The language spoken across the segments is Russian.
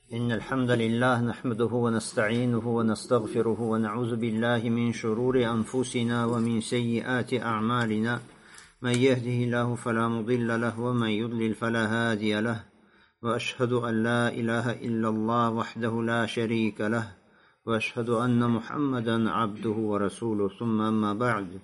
إن الحمد لله نحمده ونستعينه ونستغفره ونعوذ بالله من شرور أنفسنا ومن سيئات أعمالنا من يهده الله فلا مضل له ومن يضلل فلا هادي له وأشهد أن لا إله إلا الله وحده لا شريك له وأشهد أن محمدا عبده ورسوله ثم أما بعد.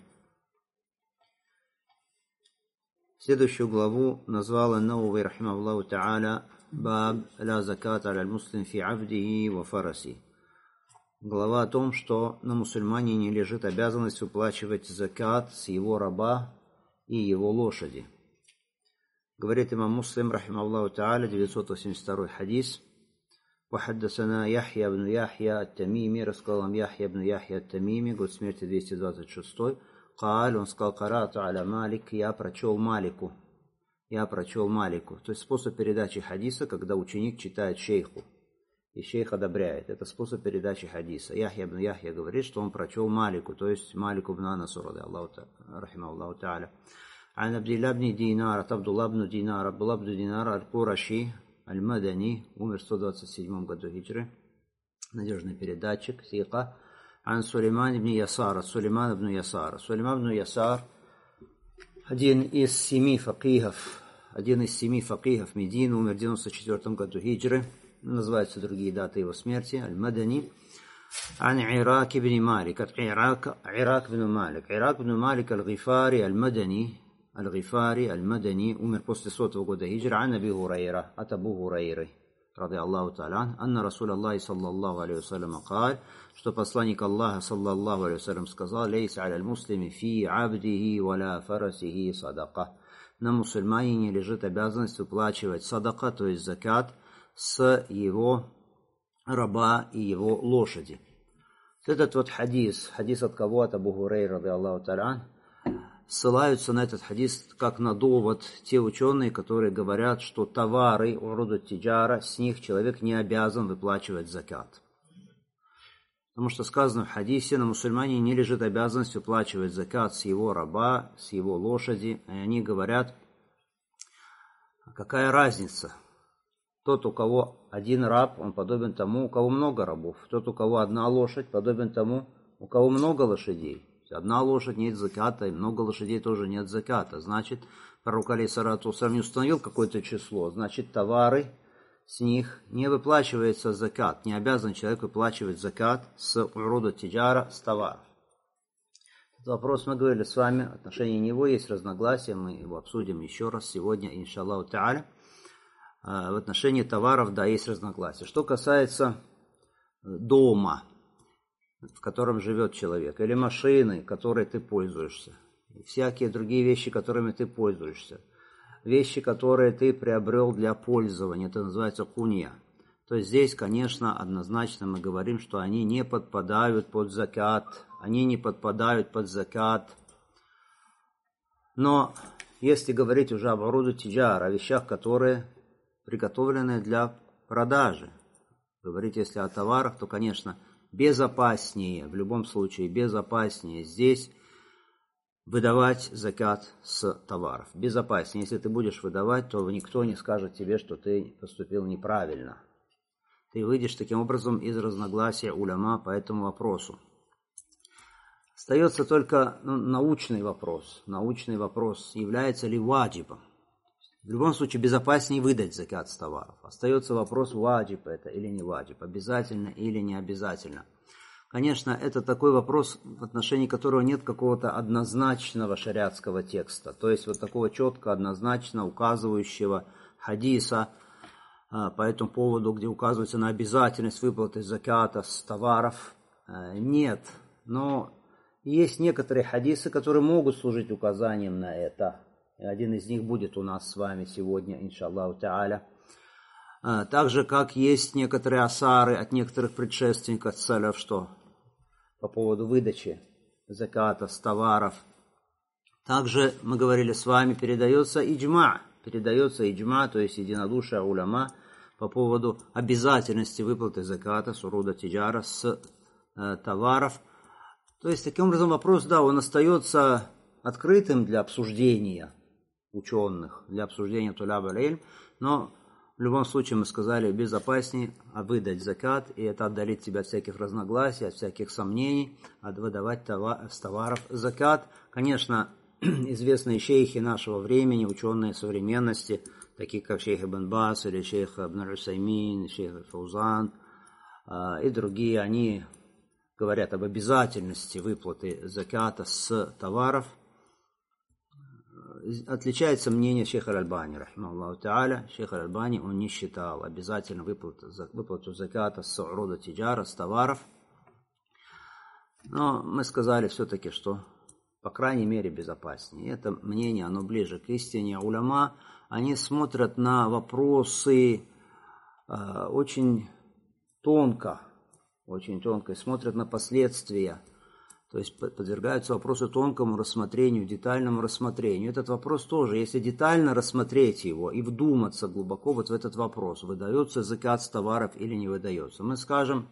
Следующую главу назвал Ан-Навави рахимахуллаху та'аля «Баб ла закат аля муслим фи абдихи ва фараси». Глава о том, что на мусульмане не лежит обязанность выплачивать закат с его раба и его лошади. Говорит имам Муслим рахимахуллаху та'аля, 982 хадис: «Вахаддасана Яхья ибн Яхья ат-Тамими», рассказал нам Яхья ибн Яхья ат-Тамими, год смерти 226. Кааль, он сказал: «Карату аля Малик», я прочел Малику. То есть способ передачи хадиса, когда ученик читает шейху, и шейх одобряет. Это способ передачи хадиса. Яхья ибн Яхья говорит, что он прочел Малику, то есть Малику ибн Анасу, рахимахуллаху та'аля. Ан Абдилла ибн Динара, Абдулла ибн Динар аль-Кураши аль-Мадани, умер в 127 году хиджры, надежный передатчик, сика. Ан Сулейман ибн Ясар, Сулейман ибн Ясар, один из семи факихов Медины, умер в 94 году хиджры, называются другие даты его смерти, аль-Мадани. Ан Ирак ибн Малик, Ирак ибн Малик аль-Гифари аль-Мадани, умер после 100 года хиджры. Ан Аби Хурайра, от Абу Хурайры رضي الله تعالى عنه, أن رسول الله صلى الله عليه وسلم قال, что посланник Аллаха саллаллаху алейхи вассалям сказал: «Лейс аля аль-муслими фи абдихи валя фарасихи садака». На мусульмане не лежит обязанность выплачивать садака, то есть закат, с его раба и его лошади. Этот вот хадис от кого? От Абу Хурайры рады Аллаху та'аля, ссылаются на этот хадис как на довод те ученые, которые говорят, что товары, уруду тиджара, с них человек не обязан выплачивать закат. Потому что сказано в хадисе, на мусульмане не лежит обязанность выплачивать закат с его раба, с его лошади. И они говорят, какая разница? Тот, у кого один раб, он подобен тому, у кого много рабов. Тот, у кого одна лошадь, подобен тому, у кого много лошадей. Одна лошадь нет заката, и много лошадей тоже нет заката. Значит, пророк алейхиссалату вассалям не установил какое-то число. Значит, товары, с них не выплачивается закат. Не обязан человек выплачивать закат с уруду тиджара, с товаров. Этот вопрос мы говорили с вами, в отношении него есть разногласия, мы его обсудим еще раз сегодня, иншаллаху та'аля. В отношении товаров, да, есть разногласия. Что касается дома, в котором живет человек, или машины, которой ты пользуешься, и всякие другие вещи, которыми ты пользуешься, вещи, которые ты приобрел для пользования, это называется кунья. То есть здесь, конечно, однозначно мы говорим, что они не подпадают под закат, Но если говорить уже об уруду тиджара, о вещах, которые приготовлены для продажи, говорить если о товарах, то, конечно, безопаснее, в любом случае безопаснее здесь выдавать закат с товаров. Безопаснее. Если ты будешь выдавать, то никто не скажет тебе, что ты поступил неправильно. Ты выйдешь таким образом из разногласия уляма по этому вопросу. Остается только научный вопрос. Научный вопрос, является ли ваджибом. В любом случае безопаснее выдать закат с товаров. Остается вопрос, ваджиб это или не ваджиб, обязательно или не обязательно. Конечно, это такой вопрос, в отношении которого нет какого-то однозначного шариатского текста. То есть вот такого четко, однозначно указывающего хадиса по этому поводу, где указывается на обязательность выплаты заката с товаров, нет. Но есть некоторые хадисы, которые могут служить указанием на это. Один из них будет у нас с вами сегодня, иншаллаху та'аля. Так же, как есть некоторые асары от некоторых предшественников саляф, что по поводу выдачи заката с товаров. Также, мы говорили с вами, передается иджма, то есть единодушие уляма по поводу обязательности выплаты заката с уруда тиджара, с товаров. То есть, таким образом, вопрос, да, он остается открытым для обсуждения ученых, для обсуждения туляб аль-илм, но В любом случае, мы сказали, безопаснее выдать закат, и это отдалит тебя от всяких разногласий, от всяких сомнений, выдавать с товаров закат. Конечно, известные шейхи нашего времени, ученые современности, такие как шейх Ибн Баз или шейх Ибн Усаймин, шейх Фаузан и другие, они говорят об обязательности выплаты заката с товаров. Отличается мнение шейха Аль-Альбани, рахимахуллаху та'аля. Шейх Аль-Альбани, он не считал обязательно выплату заката с урода тиджара, с товаров. Но мы сказали все-таки, что по крайней мере безопаснее. Это мнение, оно ближе к истине. Уляма, они смотрят на вопросы очень тонко, и смотрят на последствия. То есть подвергаются вопросу тонкому рассмотрению, детальному рассмотрению. Этот вопрос тоже, если детально рассмотреть его и вдуматься глубоко вот в этот вопрос, выдается закат с товаров или не выдается. Мы скажем,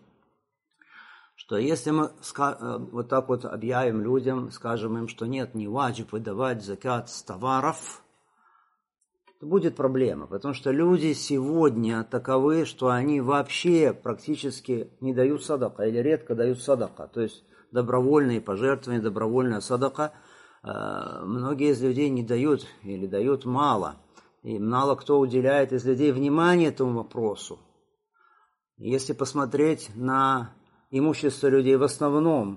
что если мы вот так вот объявим людям, скажем им, что нет, не ваджиб выдавать закат с товаров, то будет проблема, потому что люди сегодня таковы, что они вообще практически не дают садака или редко дают садака. То есть добровольные пожертвования, добровольная садака, многие из людей не дают или дают мало. И мало кто уделяет из людей внимание этому вопросу. Если посмотреть на имущество людей в основном,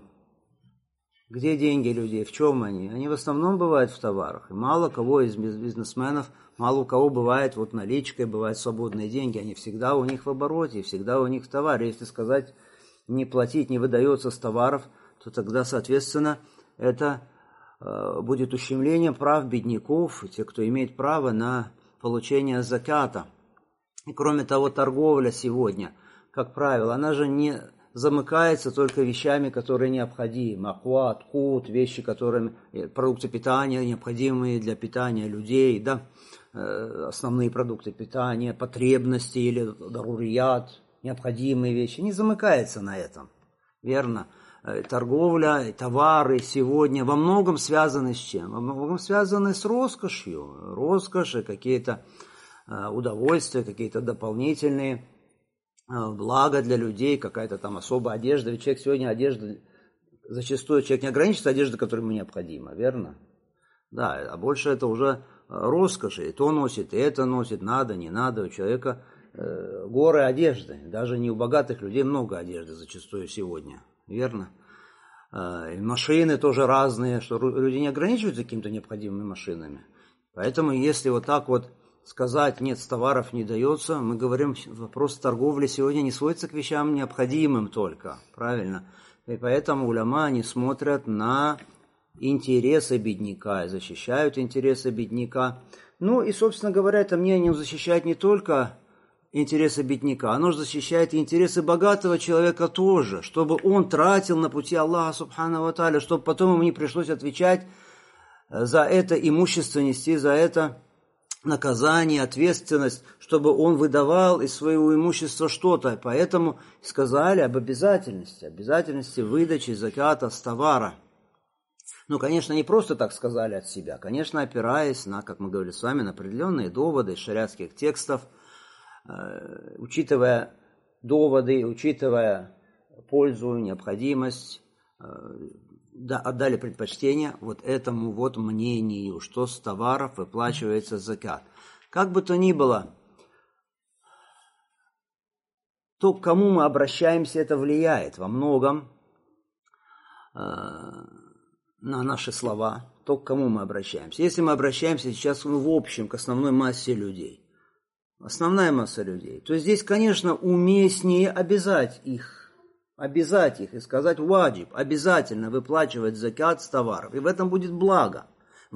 где деньги людей, в чем они? Они в основном бывают в товарах. И мало кого из бизнесменов, мало у кого бывает вот наличкой, бывают свободные деньги. Они всегда у них в обороте, всегда у них в товаре. Если сказать, не платить, не выдается с товаров, то тогда, соответственно, это будет ущемлением прав бедняков, тех, кто имеет право на получение заката. И кроме того, торговля сегодня, как правило, она же не замыкается только вещами, которые необходимы. Акват, кут, вещи, продукты питания, необходимые для питания людей, да, основные продукты питания, потребности или дарурият, необходимые вещи, не замыкается на этом. Верно? Торговля, товары сегодня во многом связаны с чем? Во многом связаны с роскошью. Роскошь, какие-то удовольствия, какие-то дополнительные блага для людей, какая-то там особая одежда. Ведь человек сегодня одежда, зачастую человек не ограничится одеждой, которая ему необходима, верно? Да, а больше это уже роскошь. И то носит, и это носит, надо, не надо. У человека горы одежды. Даже не у богатых людей много одежды зачастую сегодня. Верно? И машины тоже разные, что люди не ограничиваются какими-то необходимыми машинами. Поэтому, если вот так вот сказать, нет, с товаров не дается, мы говорим, вопрос торговли сегодня не сводится к вещам необходимым только. Правильно? И поэтому уляма, они смотрят на интересы бедняка и защищают интересы бедняка. Ну и, собственно говоря, это мнение защищает не только интересы бедняка, оно же защищает и интересы богатого человека тоже, чтобы он тратил на пути Аллаха Субхану ва Тааля, чтобы потом ему не пришлось отвечать за это имущество, нести за это наказание, ответственность, чтобы он выдавал из своего имущества что-то. Поэтому сказали об обязательности выдачи заката с товара. Ну, конечно, не просто так сказали от себя, конечно, опираясь на, как мы говорили с вами, на определенные доводы из шариатских текстов, учитывая доводы, учитывая пользу, необходимость, отдали предпочтение вот этому вот мнению, что с товаров выплачивается закат. Как бы то ни было, то, к кому мы обращаемся, это влияет во многом на наши слова, то, к кому мы обращаемся. Если мы обращаемся сейчас в общем к основной массе людей, основная масса людей, то здесь, конечно, уместнее обязать их и сказать ваджиб, обязательно выплачивать закат с товаров. И в этом будет благо.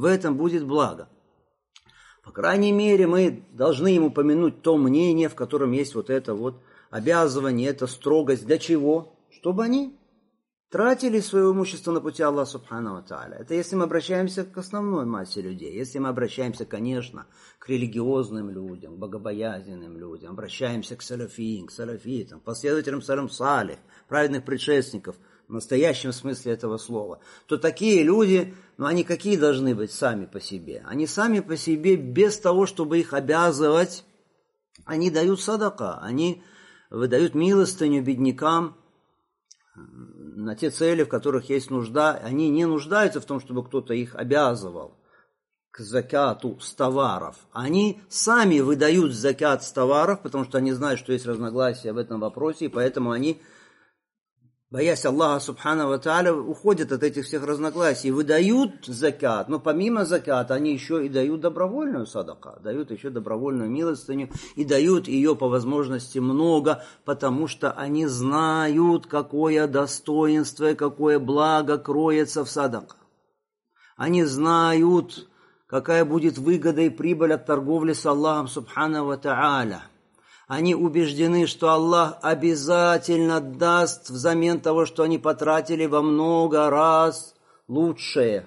По крайней мере, мы должны ему помянуть то мнение, в котором есть вот это вот обязывание, эта строгость. Для чего? Чтобы они тратили свое имущество на пути Аллаха Субхану ва Тааля. Это если мы обращаемся к основной массе людей. Если мы обращаемся, конечно, к религиозным людям, к богобоязненным людям, обращаемся к салафитам, последователям салям салих, праведных предшественников, в настоящем смысле этого слова, то такие люди, они какие должны быть сами по себе? Они сами по себе без того, чтобы их обязывать Они дают садака, они выдают милостыню беднякам на те цели, в которых есть нужда. Они не нуждаются в том, чтобы кто-то их обязывал к закату с товаров. Они сами выдают закат с товаров, потому что они знают, что есть разногласия в этом вопросе, и поэтому они, боясь Аллаха Субхану ва Тааля, уходят от этих всех разногласий, выдают закат, но помимо заката они еще и дают добровольную садака, дают еще добровольную милостыню и дают ее по возможности много, потому что они знают, какое достоинство и какое благо кроется в садака. Они знают, какая будет выгода и прибыль от торговли с Аллахом Субхану ва Тааля. Они убеждены, что Аллах обязательно даст взамен того, что они потратили, во много раз лучшее.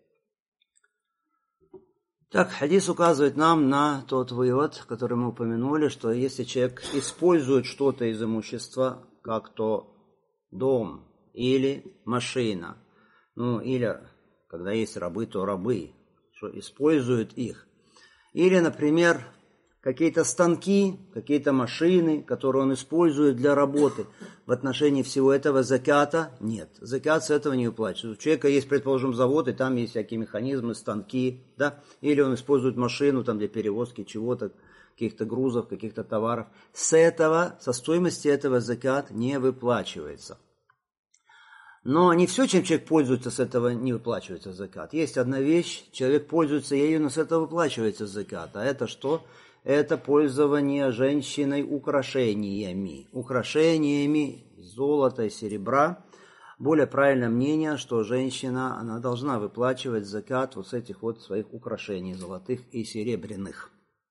Так, хадис указывает нам на тот вывод, который мы упомянули, что если человек использует что-то из имущества, как то дом или машина, или когда есть рабы, то рабы, что используют их. Или, например, какие-то станки, какие-то машины, которые он использует для работы. В отношении всего этого заката нет. Закат с этого не выплачивается. У человека есть, предположим, завод, и там есть всякие механизмы, станки, да? Или он использует машину там, для перевозки чего-то, каких-то грузов, каких-то товаров. Со стоимости этого закат не выплачивается. Но не все, чем человек пользуется, с этого не выплачивается закат. Есть одна вещь, человек пользуется ею, но с этого выплачивается закат. А это что? Это пользование женщиной украшениями. Украшениями золота и серебра. Более правильное мнение, что женщина, она должна выплачивать закат вот с этих вот своих украшений, золотых и серебряных.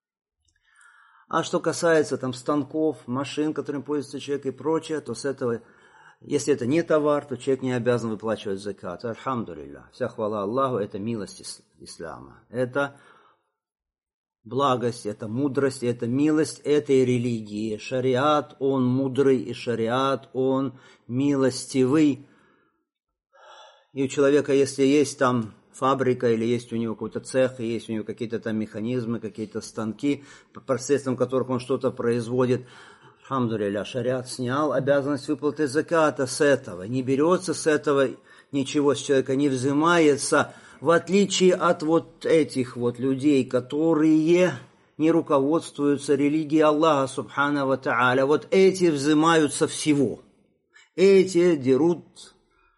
А что касается там станков, машин, которыми пользуется человек и прочее, то с этого, если это не товар, то человек не обязан выплачивать закат. Альхамдулилля. Вся хвала Аллаху, это милость ислама. Это благость, это мудрость, это милость этой религии. Шариат, он мудрый, и шариат, он милостивый. И у человека, если есть там фабрика, или есть у него какой-то цех, и есть у него какие-то там механизмы, какие-то станки, посредством которых он что-то производит, алхамдулилля, шариат снял обязанность выплаты заката с этого. Не берется с этого ничего с человека, не взимается, в отличие от вот этих вот людей, которые не руководствуются религией Аллаха Субхану ва Тааля. Вот эти взимают со всего. Эти дерут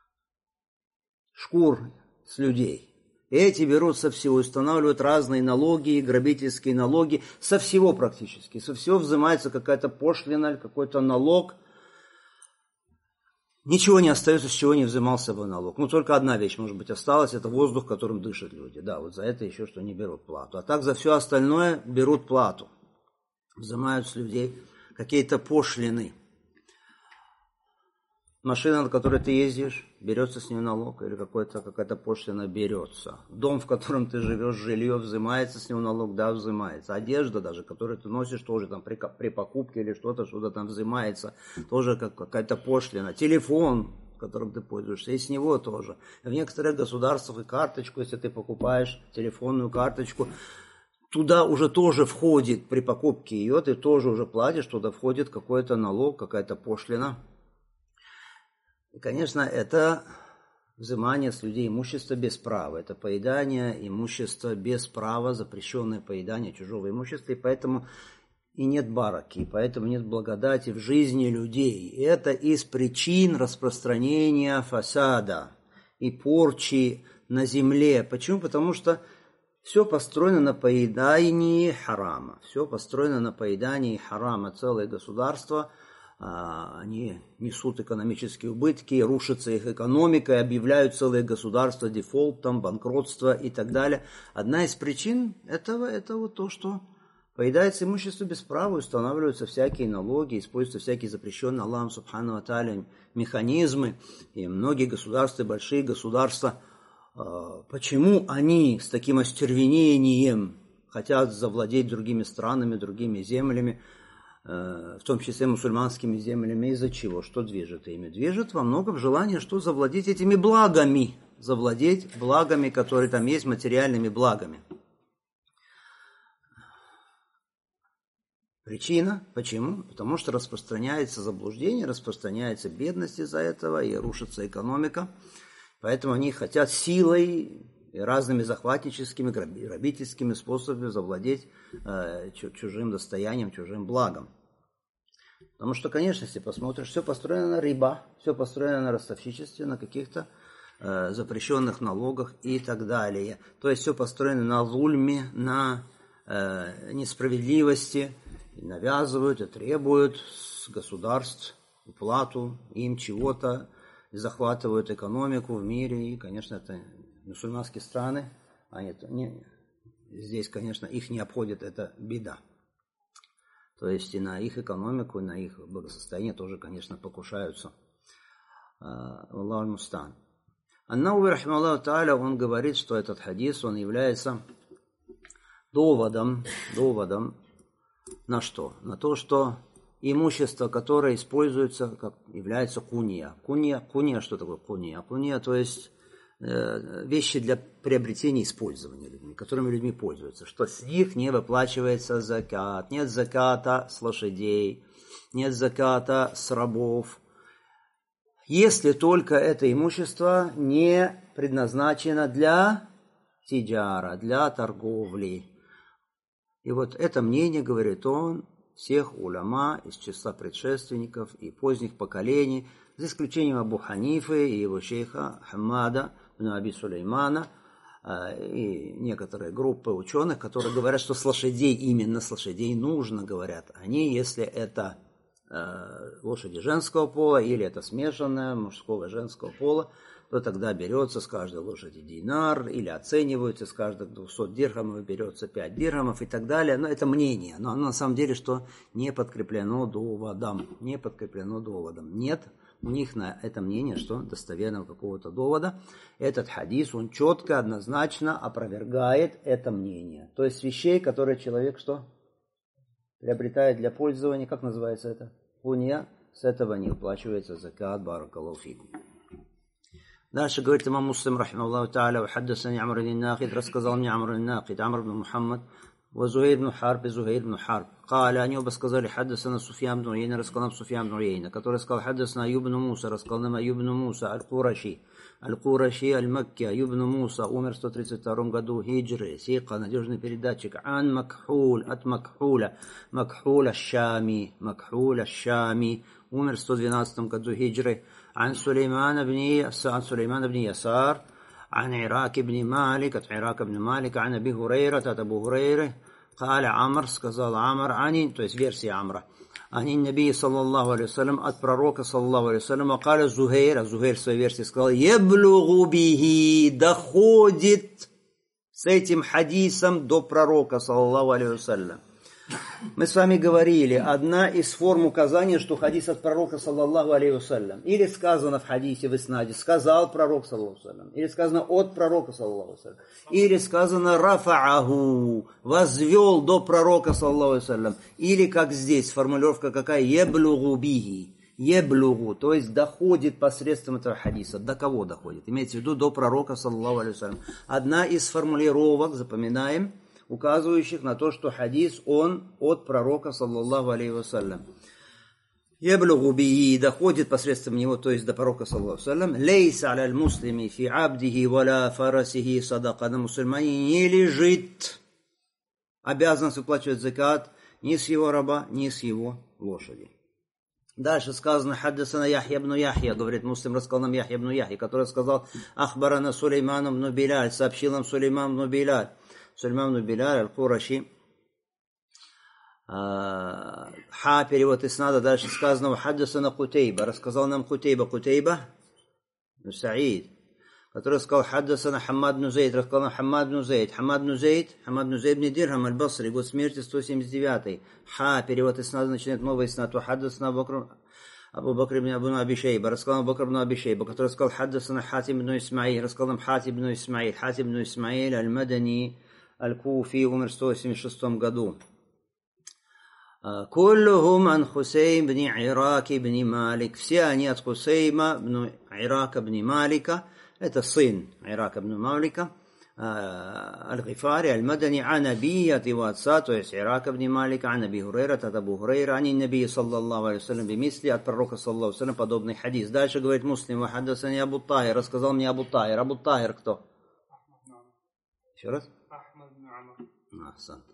шкур с людей. Эти берут со всего, устанавливают разные налоги, грабительские налоги, со всего практически. Со всего взимается какая-то пошлина, какой-то налог. Ничего не остается, с чего не взимался бы налог. Только одна вещь, может быть, осталась, это воздух, которым дышат люди. Да, вот за это еще что не берут плату. А так за все остальное берут плату. Взимают с людей какие-то пошлины. Машина, на которой ты ездишь, берется с нее налог, или какая-то пошлина берется. Дом, в котором ты живешь, жилье, взимается с него налог, да, взимается. Одежда даже, которую ты носишь, тоже там при покупке или что-то там взимается, тоже какая-то пошлина. Телефон, которым ты пользуешься, и с него тоже. В некоторых государствах и карточку, если ты покупаешь телефонную карточку, туда уже тоже входит, при покупке ее, ты тоже уже платишь, туда входит какой-то налог, какая-то пошлина. И, конечно, это взимание с людей имущества без права. Это поедание имущества без права, запрещенное поедание чужого имущества. И поэтому и нет бараки, и поэтому нет благодати в жизни людей. И это из причин распространения фасада и порчи на земле. Почему? Потому что все построено на поедании харама. Все построено на поедании харама. Целое государство, они несут экономические убытки, рушится их экономика, объявляют целые государства дефолтом, банкротство и так далее. Одна из причин этого это вот то, что поедается имущество без права, устанавливаются всякие налоги, используются всякие запрещенные Аллахом Субхану ва Тааля механизмы. И многие государства, большие государства, почему они с таким остервенением хотят завладеть другими странами, другими землями, в том числе мусульманскими землями, из-за чего? Что движет ими? Движет во многом желание, что завладеть этими благами, завладеть благами, которые там есть, материальными благами. Причина, почему? Потому что распространяется заблуждение, распространяется бедность из-за этого, и рушится экономика. Поэтому они хотят силой и разными захватническими, грабительскими способами завладеть чужим достоянием, чужим благом. Потому что, конечно, если посмотришь, все построено на риба, все построено на ростовщичестве, на каких-то запрещенных налогах и так далее. То есть все построено на зульме, на несправедливости. И навязывают и требуют с государств уплату им чего-то, и захватывают экономику в мире. И, конечно, это мусульманские страны, здесь, конечно, их не обходит эта беда. То есть и на их экономику, и на их благосостояние тоже, конечно, покушаются. Аллаху аль-мустан. Ан-Науви, рахимахуллаху тааля, он говорит, что этот хадис, он является доводом на что? На то, что имущество, которое используется, как является куния. Куния, что такое куния? Куния, то есть вещи для приобретения и использования людьми, которыми людьми пользуются, что с них не выплачивается закат. Нет заката с лошадей, нет заката с рабов, если только это имущество не предназначено для тиджара, для торговли. И вот это мнение, говорит он, всех уляма из числа предшественников и поздних поколений, за исключением Абу Ханифы и его шейха Хаммада ибн Аби Сулеймана и некоторые группы ученых, которые говорят, что с лошадей, именно с лошадей нужно, говорят они, если это лошади женского пола или это смешанное мужского и женского пола, то тогда берется с каждой лошади динар, или оценивается с каждых 200 дирхамов, берется 5 дирхамов и так далее. Но это мнение, но оно на самом деле, что не подкреплено доводом. Нет у них на это мнение, что достоверного какого-то довода. Этот хадис, он четко, однозначно опровергает это мнение. То есть вещей, которые человек что? Приобретает для пользования, как называется это? Куния, с этого не уплачивается закат, баракаллаху фикум. Дальше говорит имам Муслим, рахимахуллаху тааля, хаддасани Амр ибн Нахид, рассказал мне Амр ибн Нахид, Амр ибн Мухаммад, وزهير بن حرب زهير بن حرب قال они оба сказали حدثنا سفيان بن عيينة, рассказал нам Суфьян бн Уейна, который сказал حدثنا أيوب بن موسى, рассказал нам Аюб бн Муса аль-Кураши аль-Макки. Аюб бн Муса умер в 132 году хиджры, сиqa, надежный передатчик, ан Макхуль, от Макхуля, Макхуль аш-Шами, умер в 112 году хиджры, ан Сулейман бн Ясар, عن عراك بن مالك, от Ирака бн Малика, عن أبي هريرة, от Абу Хурейры, قال عمر, сказал Амр, то есть версия Амра, عن النبي صلى الله عليه وسلم, от пророка صلى الله عليه وسلم, وقال Зухейр, Зухейр в своей версии сказал, يبلغ به, доходит с этим хадисом до пророка صلى الله عليه وسلم. Мы с вами говорили, одна из форм указания, что хадис от пророка, саллаллаху алейхи вассалям, или сказано в хадисе в иснаде, сказал пророк, саллаллаху алейхи вассалям, или сказано от пророка, саллаллаху алейхи вассалям, или сказано рафааху, возвел до пророка, саллаллаху алейхи вассалям, или как здесь, формулировка какая, еблугу биги, еблугу, то есть доходит посредством этого хадиса. До кого доходит? Имеется в виду до пророка, саллаллаху алейхи вассалям. Одна из формулировок, запоминаем, указывающих на то, что хадис, он от пророка, саллаллаху алейхи вассалям. Яблугу бии, доходит посредством него, то есть до пророка, саллаллаху алейхи вассалям. Лейса аля муслими фи абдихи валя фарасихи садака. На мусульмане не лежит обязанность выплачивать закат ни с его раба, ни с его лошади. Дальше сказано, хаддасана Яхья бн Яхья, говорит Муслим, рассказал нам Яхья бн Яхья, который сказал, ахбарана Сулейман бн Биляль, сообщил нам Сулейман бн Биляль. Сулейман бн Биляль аль-Кураши. Перевод иснада, дальше сказано, хаддасана Кутейба, рассказал нам Кутейба, Саид, который сказал, хаддасана Хаммад бн Зейд, рассказал нам Хаммад бн Зейд бн Дирхам аль-Басри, год смерти 179. Перевод иснада, начинает новый иснад, хаддасана Абу Бакр ибн Аби Шейба, рассказал Абу Бакр ибн Аби Шейба, который сказал, хаддасана Хатим ибн Исмаил, рассказал нам Хатим ибн Исмаил аль-Мадани, аль-Куфи, умер в 186 году. Куллухум ан Хусейм бни Ирак ибн Малик. Все они от Хусейма бни Ирака бни Малика. Это сын Ирака бни Малика. الغفاري المدني عن أبيه от его отца, то есть Ирака ибн Малика, عن أبي هريرة от Абу Хурейра, عن النبي صلى الله عليه وسلم بمثله, от пророка صلى الله عليه وسلم подобный хадис. Дальше говорит Муслим: وحدثني Абу Тахир, рассказал мне Абу Тахир. Абу Тахир кто? Еще раз? Ахмад ибн Амар.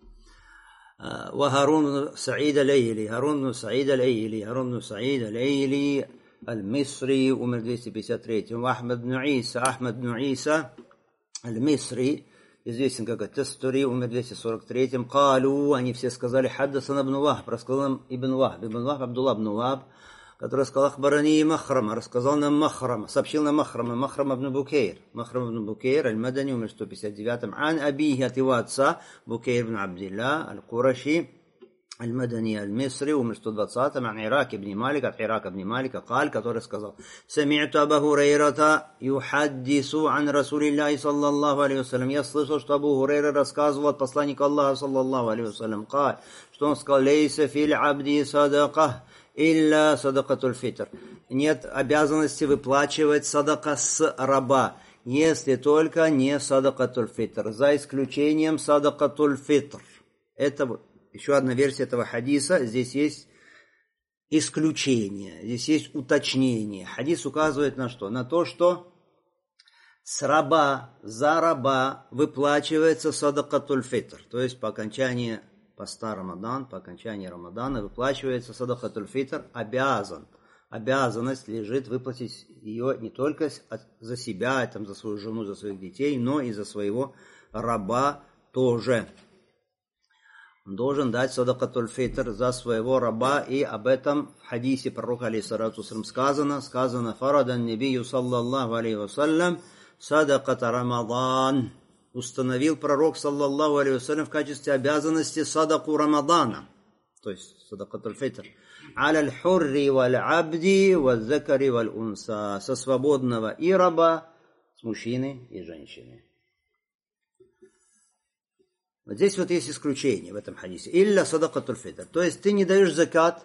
وهارون بن سعيد الأيلي, هارون بن سعيد الأيلي المصري, умер 253. وأحمد بن عيسى, أحمد بن عيسى المصري, известен как Ат-Тастури, умер 243. قالوا, они все сказали: حدثنا ابن وهب, рассказал нам Ибн Вахб, Абдулла ибн Вахб, который сказал: أخبرني Махрама, рассказал нам Махрама, сообщил нам Махрам ибн Букейр, аль-Мадани, умер 159. عن أبيه, от его отца, Букейр ибн Абдилла аль-Кураши, المدني المصري, умер 120. عن Ирак ибн Малик, от Ирака ибн Малика, قال, который сказал: سمعت أبا هريرة يحدث عن رسول الله صلى الله عليه وسلم, я слышал, что Абу Хурейра рассказывал от посланника Аллаха صلى الله عليه وسلم, قال, что он сказал: ليس في العبد صدقة إلا صدقة الفطر, нет обязанности выплачивать садака с раба, если только не садакатуль фитр, за исключением садакатуль фитр. Это еще одна версия этого хадиса. Здесь есть исключение, здесь есть уточнение. Хадис указывает на что? На то, что с раба, за раба выплачивается садакатуль фитр, то есть по окончании поста Рамадан, по окончании Рамадана выплачивается садакатуль фитр, обязанность лежит выплатить ее не только за себя, там, за свою жену, за своих детей, но и за своего раба тоже. Он должен дать садакатуль фитр за своего раба, и об этом в хадисе пророка алейхиссалату вассалям сказано: фарадан набию саллаллаху алейхи вассалям садаката Рамадан, установил пророк саллаллаху алейхи вассалям в качестве обязанности садаку Рамадана, то есть садакатуль фитр, аль хурри валь абди валь закари валь унса, со свободного и раба, с мужчины и женщины. Вот здесь вот есть исключение в этом хадисе. Илля садакатуль фитр, то есть ты не даешь закат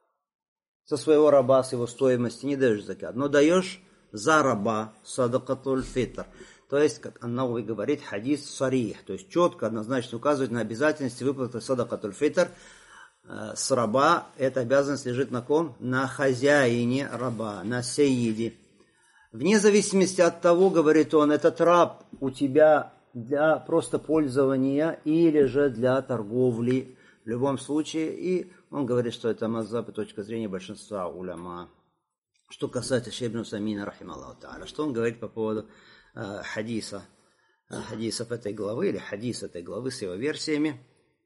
со своего раба, с его стоимости, не даешь закат, но даешь за раба садакатуль фитр. То есть, как Ан-Навави говорит, хадис сарих, то есть четко, однозначно указывает на обязательность выплаты садакатуль фитр с раба. Эта обязанность лежит на ком? На хозяине раба, на сейиде. Вне зависимости от того, говорит он, этот раб у тебя для просто пользования или же для торговли, в любом случае. И он говорит, что это мазхаб и точка зрения большинства уляма. Что касается Шейх ибн Усаймина, рахималлаху та'аля, что он говорит по поводу хадисов этой главы, или хадис этой главы с его версиями.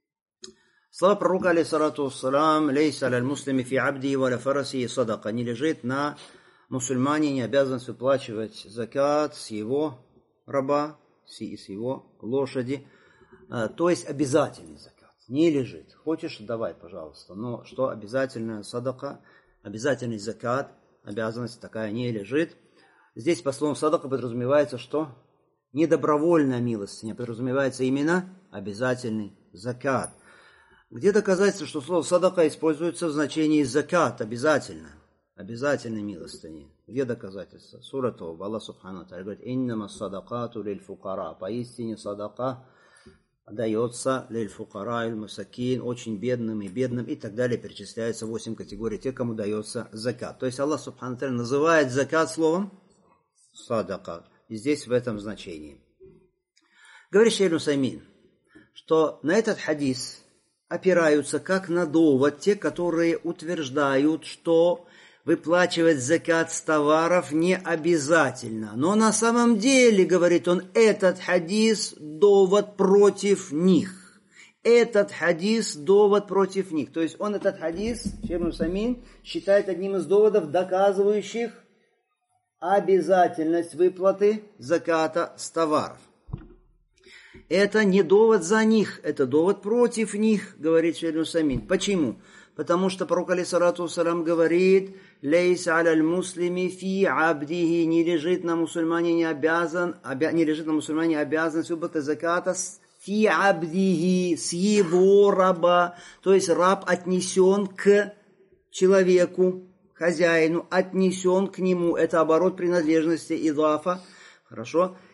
Слова пророка алейхиссалату вассалам: лейса аль муслими фи абди ва ля фараси садака, не лежит на мусульмане не обязанность выплачивать закат с его раба, с его лошади, то есть обязательный закат, не лежит. Хочешь, давай, пожалуйста, но что обязательная садака, обязательный закат, обязанность такая не лежит. Здесь по словам садака подразумевается, что не добровольная милостыня, подразумевается именно обязательный закат. Где доказательство, что слово садака используется в значении закат, обязательно, обязательной милостыни? Где доказательства? Сура Тауба, Аллах субхану ва тааля говорит: иннама садакату лиль фукара, поистине садака дается лиль фукара иль мусакин, очень бедным и так далее, перечисляется 8 категорий тех, кому дается закат. То есть Аллах субхану ва тааля называет закат словом садака, и здесь в этом значении. Говорит Шейх ибн Усаймин, что на этот хадис опираются как на довод те, которые утверждают, что выплачивать закат с товаров не обязательно. Но на самом деле, говорит он, этот хадис довод против них. Этот хадис довод против них. То есть он этот хадис, Шейх ибн Усаймин, считает одним из доводов, доказывающих обязательность выплаты заката с товаров. Это не довод за них, это довод против них, говорит Шейх ибн Усаймин. Почему? Потому что пророк алейхиссалату вассалям говорит: лейса аляль муслими фи абдихи, не лежит на мусульмане обязанность выплаты заката фи абдихи, с его раба. То есть раб отнесен к человеку, хозяину, отнесен к нему. Это оборот принадлежности, идафа. Хорошо?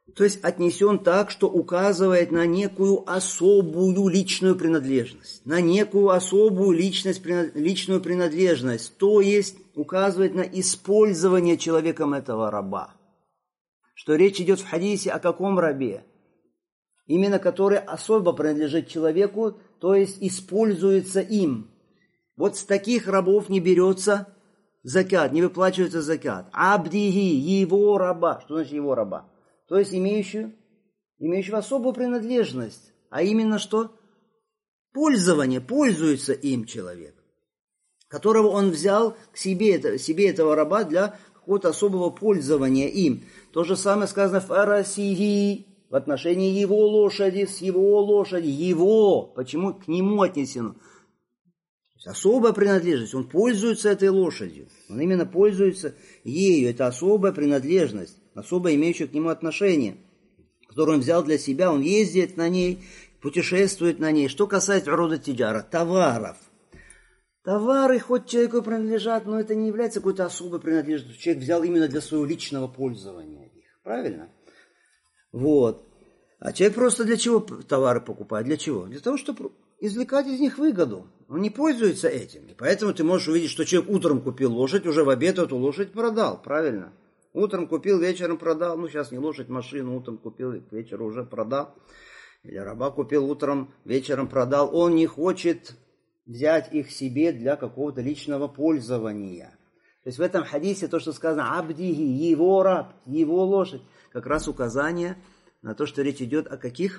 То есть отнесен так, что указывает на некую особую личную принадлежность, на некую особую личную принадлежность, то есть указывает на использование человеком этого раба. Что речь идет в хадисе о каком рабе? Именно который особо принадлежит человеку, то есть используется им. Вот с таких рабов не берется закат, не выплачивается закат. Абдиги, его раба. Что значит его раба? То есть имеющего особую принадлежность. А именно что? Пользование, пользуется им человек, которого он взял к себе этого раба для какого-то особого пользования им. То же самое сказано в фарасихи, в отношении его лошади, с его лошади, его, почему к нему отнесено? То есть особая принадлежность, он пользуется этой лошадью, он именно пользуется ею, это особая принадлежность, особо имеющая к нему отношение, которую он взял для себя, он ездит на ней, путешествует на ней. Что касается рода тиджара, товаров. Товары хоть человеку принадлежат, но это не является какой-то особой принадлежностью. Человек взял именно для своего личного пользования их. Правильно? Вот. А человек просто для чего товары покупает? Для чего? Для того, чтобы извлекать из них выгоду. Он не пользуется этим. И поэтому ты можешь увидеть, что человек утром купил лошадь, уже в обед эту лошадь продал. Правильно? Утром купил, вечером продал. Ну, сейчас не лошадь, машину. Утром купил, к вечеру уже продал. Или раба купил утром, вечером продал. Он не хочет взять их себе для какого-то личного пользования. То есть в этом хадисе то, что сказано «абдиги», его раб, его лошадь, как раз указание на то, что речь идет о каких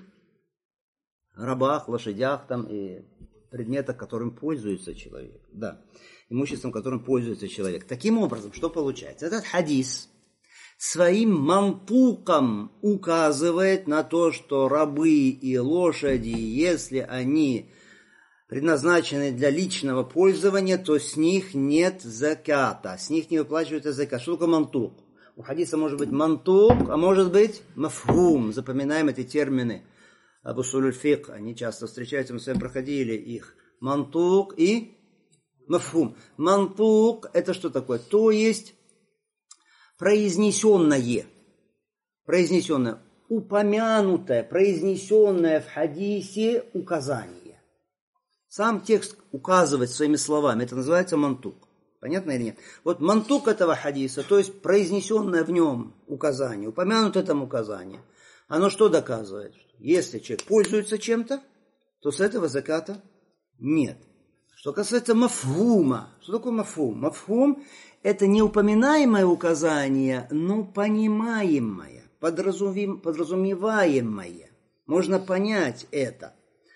рабах, лошадях там, и предметах, которым пользуется человек. Да, имуществом, которым пользуется человек. Таким образом, что получается? Этот хадис своим мантуком указывает на то, что рабы и лошади, если они предназначены для личного пользования, то с них нет заката, с них не выплачивается закат. Что такое мантук? У хадиса может быть мантук, а может быть мафхум. Запоминаем эти термины об усуль фикх, они часто встречаются, мы с вами проходили их. Мантук и мафхум. Мантук – это что такое? То есть произнесенное, упомянутое, произнесенное в хадисе указание. Сам текст указывать своими словами, это называется мантук. Понятно или нет? Вот мантук этого хадиса, то есть произнесенное в нем указание, упомянутое там указание, оно что доказывает? Если человек пользуется чем-то, то с этого заката нет. Что касается мафхума, что такое мафхум? Мафхум – это не упоминаемое указание, но понимаемое, подразумеваемое. Можно понять это.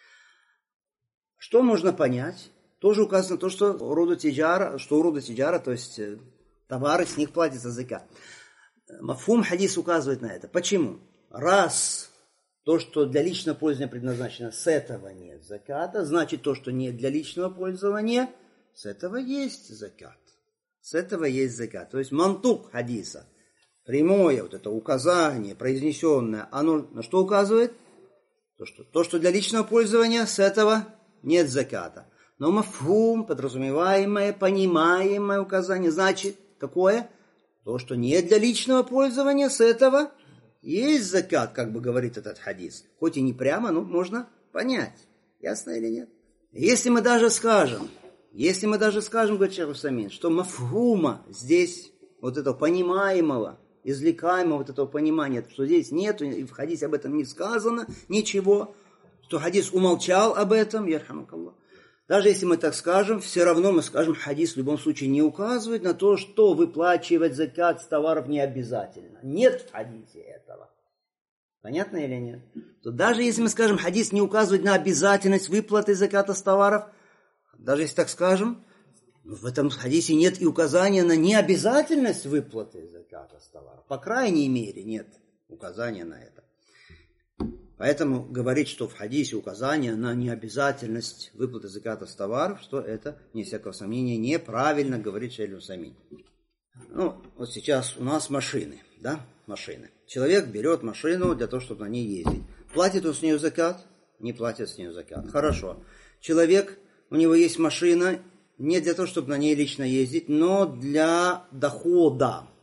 Что можно понять? Тоже указано то, что у рода тиджара, то есть товары, с них платится закат. Мафхум хадис указывает на это. Почему? Раз то, что для личного пользования предназначено, с этого нет заката, значит то, что нет для личного пользования, с этого есть закат. С этого есть закат. То есть мантук хадиса, прямое вот это указание, произнесенное, оно на что указывает? То, что для личного пользования, с этого нет заката. Но мафхум, подразумеваемое, понимаемое указание, значит, какое? То, что нет для личного пользования, с этого есть закат, как бы говорит этот хадис. Хоть и не прямо, но можно понять. Ясно или нет? Если мы даже скажем, говорит шейх Усаймин, что мафхума здесь, вот этого понимаемого, извлекаемого вот этого понимания, что здесь нет, и в хадисе об этом не сказано ничего, что хадис умолчал об этом, ярхамакаллах. Даже если мы так скажем, все равно мы скажем, хадис в любом случае не указывает на то, что выплачивать закат с товаров не обязательно. Нет в хадисе этого. Понятно или нет? То даже если мы скажем, хадис не указывает на обязательность выплаты заката с товаров, даже если так скажем, в этом хадисе нет и указания на необязательность выплаты заката с товаров. По крайней мере, нет указания на это. Поэтому говорить, что в хадисе указание на необязательность выплаты заката с товаров, что это, не всякого сомнения, неправильно, говорит шейх Усаймин. Ну, вот сейчас у нас машины, да, машины. Человек берет машину для того, чтобы на ней ездить. Платит он с нее закат? Не платит с нее закат. Хорошо. Человек, у него есть машина не для того, чтобы на ней лично ездить, но для дохода.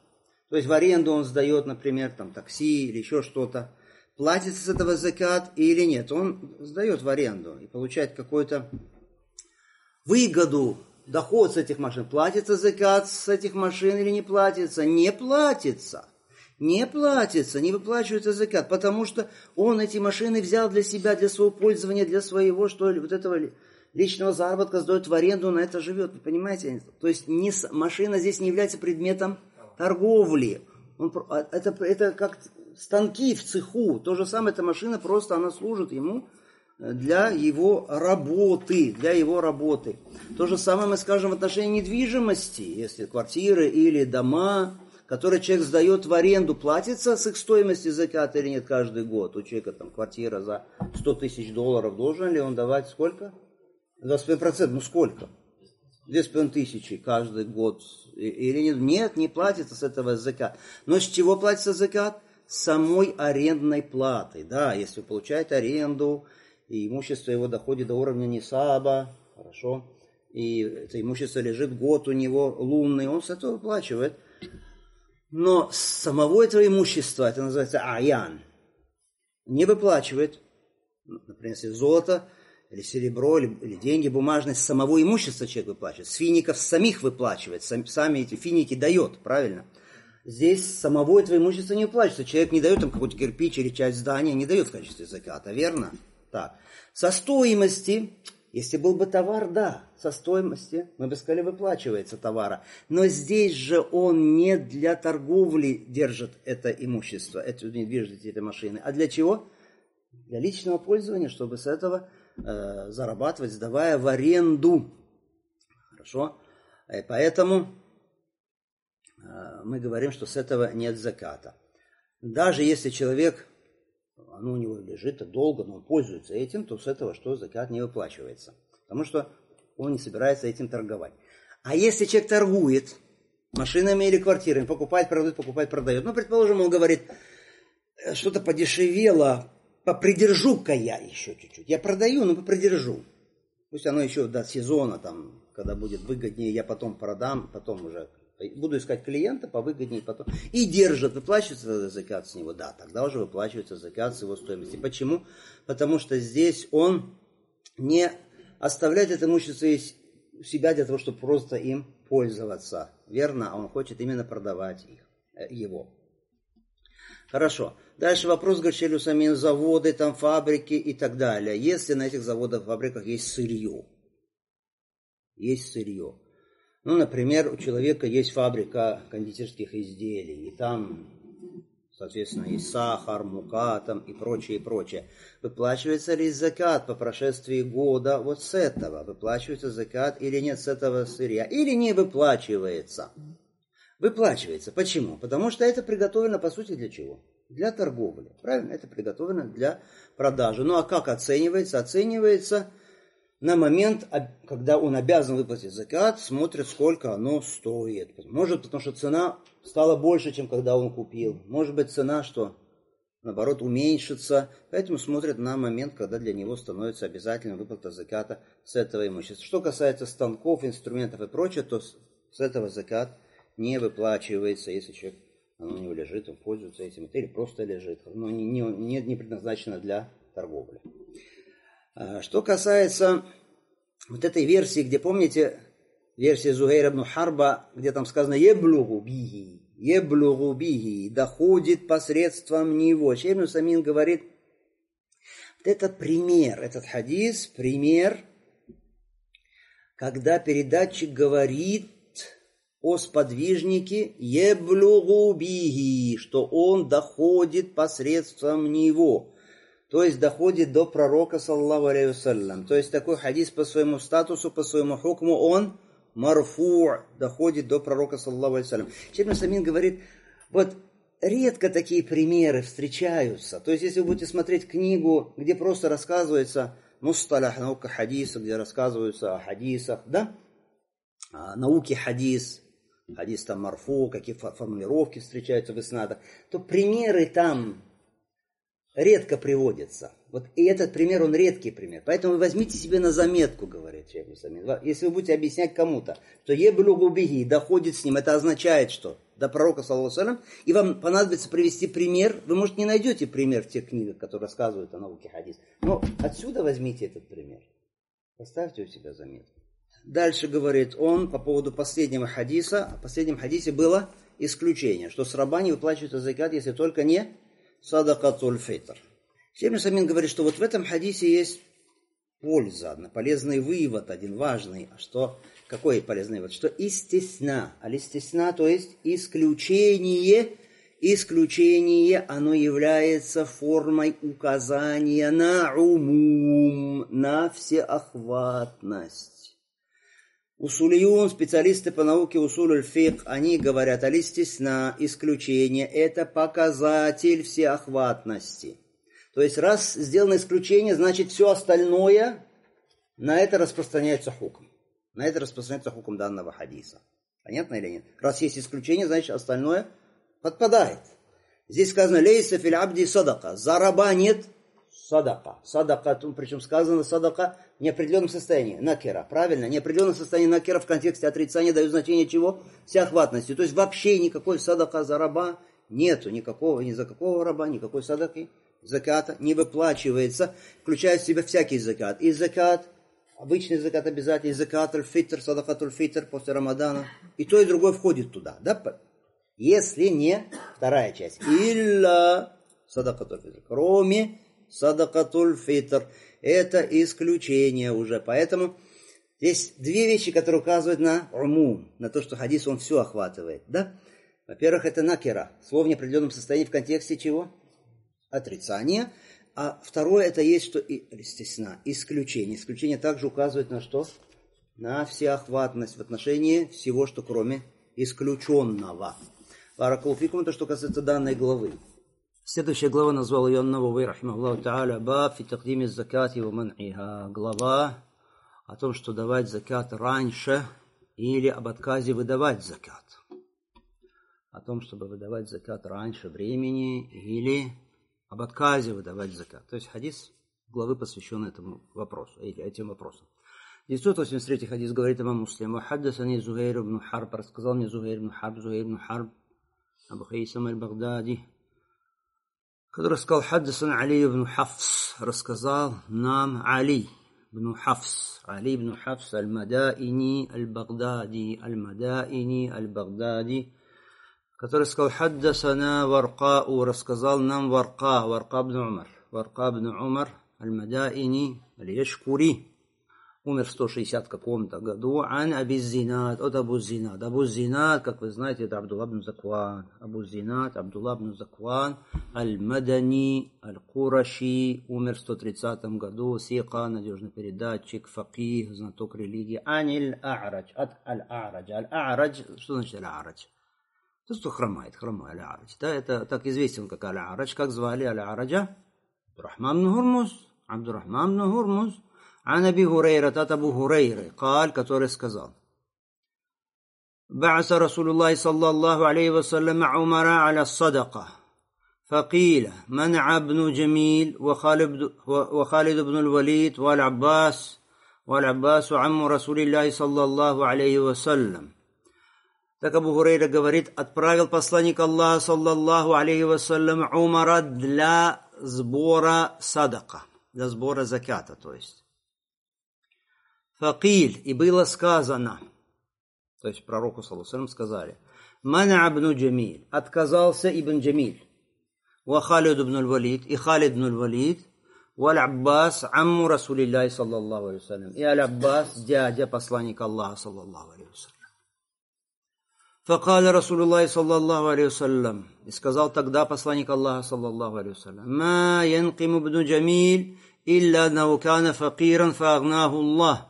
То есть в аренду он сдает, например, там такси или еще что-то. Платится с этого закат или нет? Он сдает в аренду и получает какую-то выгоду, доход с этих машин. Платится закат с этих машин или не платится? Не платится. Не платится, не выплачивается закат, потому что он эти машины взял для себя, для своего пользования, для своего, что ли, вот этого личного заработка, сдает в аренду, на это живет, вы понимаете? То есть машина здесь не является предметом торговли. Это как станки в цеху, то же самое, эта машина просто, она служит ему для его работы, То же самое мы скажем в отношении недвижимости, если квартиры или дома, которые человек сдает в аренду, платится с их стоимости закат или нет каждый год. У человека там квартира за $100 000, должен ли он давать сколько? 25%, ну сколько? 2500 каждый год или нет? Нет, не платится с этого закат. Но с чего платится закат? С самой арендной платой. Да, если получает аренду, и имущество его доходит до уровня нисаба, хорошо, и это имущество лежит год у него лунный, он с этого выплачивает. Но с самого этого имущества, это называется аян, не выплачивает, например, если золото, или серебро, или деньги бумажные, с самого имущества человек выплачивает, с фиников самих выплачивает, сами эти финики дает, правильно? Здесь самого этого имущества не выплачивается, человек не дает там какой-то кирпич или часть здания, не дает в качестве заката, верно? Так, со стоимости, если был бы товар, да, со стоимости, мы бы сказали, выплачивается товара. Но здесь же он не для торговли держит это имущество, эту недвижимость, эти машины. А для чего? Для личного пользования, чтобы с этого зарабатывать, сдавая в аренду. Хорошо? И поэтому мы говорим, что с этого нет заката. Даже если человек, оно у него лежит долго, но он пользуется этим, то с этого что закат не выплачивается. Потому что он не собирается этим торговать. А если человек торгует машинами или квартирами, покупает, продает. Ну, предположим, он говорит, что-то подешевело, попридержу-ка я еще чуть-чуть. Я продаю, но попридержу. Пусть оно еще до сезона, там, когда будет выгоднее, я потом продам, потом уже буду искать клиента повыгоднее потом. И держит, выплачивается закат с него. Да, тогда уже выплачивается закат с его стоимости. Почему? Потому что здесь он не оставляет это имущество у себя для того, чтобы просто им пользоваться. Верно? А он хочет именно продавать его. Хорошо. Дальше вопрос, говорит, Шелюсамин, заводы, там фабрики и так далее. Если на этих заводах, фабриках есть сырье. Ну, например, у человека есть фабрика кондитерских изделий, и там, соответственно, есть сахар, мука там и прочее. Выплачивается ли закат по прошествии года вот с этого? Выплачивается закат или нет с этого сырья? Или не выплачивается? Выплачивается. Почему? Потому что это приготовлено, по сути, для чего? Для торговли. Правильно? Это приготовлено для продажи. Ну, а как оценивается? Оценивается на момент, когда он обязан выплатить закат, смотрит, сколько оно стоит. Может, потому что цена стала больше, чем когда он купил. Может быть, цена, что, наоборот, уменьшится. Поэтому смотрит на момент, когда для него становится обязательным выплата заката с этого имущества. Что касается станков, инструментов и прочее, то с этого закат не выплачивается, если человек, оно у него лежит, он пользуется этим, или просто лежит. Но не предназначено для торговли. Что касается вот этой версии, где, помните, версия Зухайра ибн Харба, где там сказано «еблугу биги», доходит посредством него. Шейх ибн Усаймин говорит, вот этот пример, этот хадис, пример, когда передатчик говорит о сподвижнике «еблугу биги», что он доходит посредством него. То есть доходит до пророка, саллаллаху алейхи вассалям. То есть такой хадис по своему статусу, по своему хукму, он марфу, доходит до пророка, саллаллаху алейхи вассалям. Шейх ибн Усаймин говорит, вот редко такие примеры встречаются. То есть если вы будете смотреть книгу, где просто рассказывается мусталях, наука хадиса, где рассказываются о хадисах, да? О науке хадис там марфу, какие формулировки встречаются в иснадах, то примеры там редко приводится. Вот и этот пример, он редкий пример. Поэтому вы возьмите себе на заметку, говорит шейх Усаймин. Если вы будете объяснять кому-то, что еблугу биги, доходит с ним, это означает что? до пророка, саллаллаху алейхи ва саллям, и вам понадобится привести пример, вы, может, не найдете пример в тех книгах, которые рассказывают о науке хадис, но отсюда возьмите этот пример. Поставьте у себя заметку. Дальше говорит он по поводу последнего хадиса. В последнем хадисе было исключение, что с раба не выплачивается закат, если только не садакатуль фитр. Шейх ибн Усаймин говорит, что вот в этом хадисе есть польза, полезный вывод, один важный. А что, какой полезный вывод? Что истисна, аль-истисна, то есть исключение, оно является формой указания на умум, на всеохватность. Усулиюн, специалисты по науке усуль фикх, они говорят, аль-истисна, исключение, это показатель всеохватности. То есть, раз сделано исключение, значит, все остальное, на это распространяется хукм. На это распространяется хукм данного хадиса. Понятно или нет? Раз есть исключение, значит, остальное подпадает. Здесь сказано, лейса фил абди садака. За раба нет садака. Садака, причем сказано садака в неопределенном состоянии. Накера, правильно? Неопределенное состояние накера в контексте отрицания дает значение чего? Всеохватности. То есть, вообще никакой садака за раба нету. Никакого, ни за какого раба, никакой садаки. Заката не выплачивается, включая в себя всякий закат. И закат, обычный закат обязательно, и закат аль-фитр, садакатуль фитр после Рамадана. И то, и другое входит туда. Да? Если не вторая часть. Илля садакатуль фитр. Кроме садакатуль фитр. Это исключение уже. Поэтому здесь две вещи, которые указывают на умум, на то, что хадис он все охватывает. Да? Во-первых, это накера. Слово в неопределенном состоянии в контексте чего? Отрицание. А второе, это есть, что истисна, исключение. Исключение также указывает на что? На всеохватность в отношении всего, что кроме исключенного. Баракаллаху фикум, это что касается данной главы. Следующая глава назвал ее Ан-Навави, рахимахуллаху та'аля, баб фи такдими закати ва ман'иха. Глава о том, что давать закат раньше или об отказе выдавать закат. О том, чтобы выдавать закат раньше времени или об отказе выдавать закат. То есть хадис главы посвящен этому вопросу, этим вопросам. 983 хадис говорит имам Муслим. Хаддасани Зухайр ибн Харб, рассказал мне Зухайр ибн Харб, Абу Хайсам аль-Багдади, который сказал, Хаддасан Али ибн Хафс, рассказал нам Али ибн Хафс аль-Мадаини аль-Багдади, который сказал, Хаддасана Варкау, рассказал нам Варка ибн Умар, аль-Мадаини, аль-Яшкури, умер в 160 каком-то году, ан Аби Зинад, от Абу Зинад. Абу Зинад, как вы знаете, это Абдулла ибн Закван. Абу Зинад, Абдулла ибн Закван, аль-Мадани, аль-Кураши, умер в 130 году, сика, надежный передатчик, факих, знаток религии, ан-А'радж, от аль-А'радж. Аль-А'радж, что значит аль-А'радж? То, что хромает, аль-А'радж. Да, это так известен, как аль-А'радж. Как звали аль-А'раджа? Абдуррахман ибн Гурмуз. عن أبي هريرة أبو هريرة قال который сказал بعث رسول الله صلى الله عليه وسلم عمر على الصدقة فقيل منع ابن جميل وخالد بن الوليد والعباس عم رسول الله صلى الله عليه وسلم. Так Абу Хурейра говорит, отправил посланник Аллаха саллаллаху алейхи вассалям Умара для сбора садака, для сбора заката, то есть. Факиль, и было сказано, то есть пророку саллаллаху алейхи вассалям сказали, Мана ибн Джамиль, отказался ибн Джамиль, ва Халид ибн аль-Валид, и Халид ибн аль-Валид, ва аль-Аббас, амму Расулиллахи саллаллаху алейхи вассалям, и аль-Аббас, дядя посланника Аллаха саллаллаху алейхи вассалям. Факаля Расулуллахи саллаллаху алейхи вассалям, и сказал тогда посланник Аллаха саллаллаху алейхи вассалям, ма янким ибн Джамиль, илля аннаху кана факиран фаагнаху Аллах.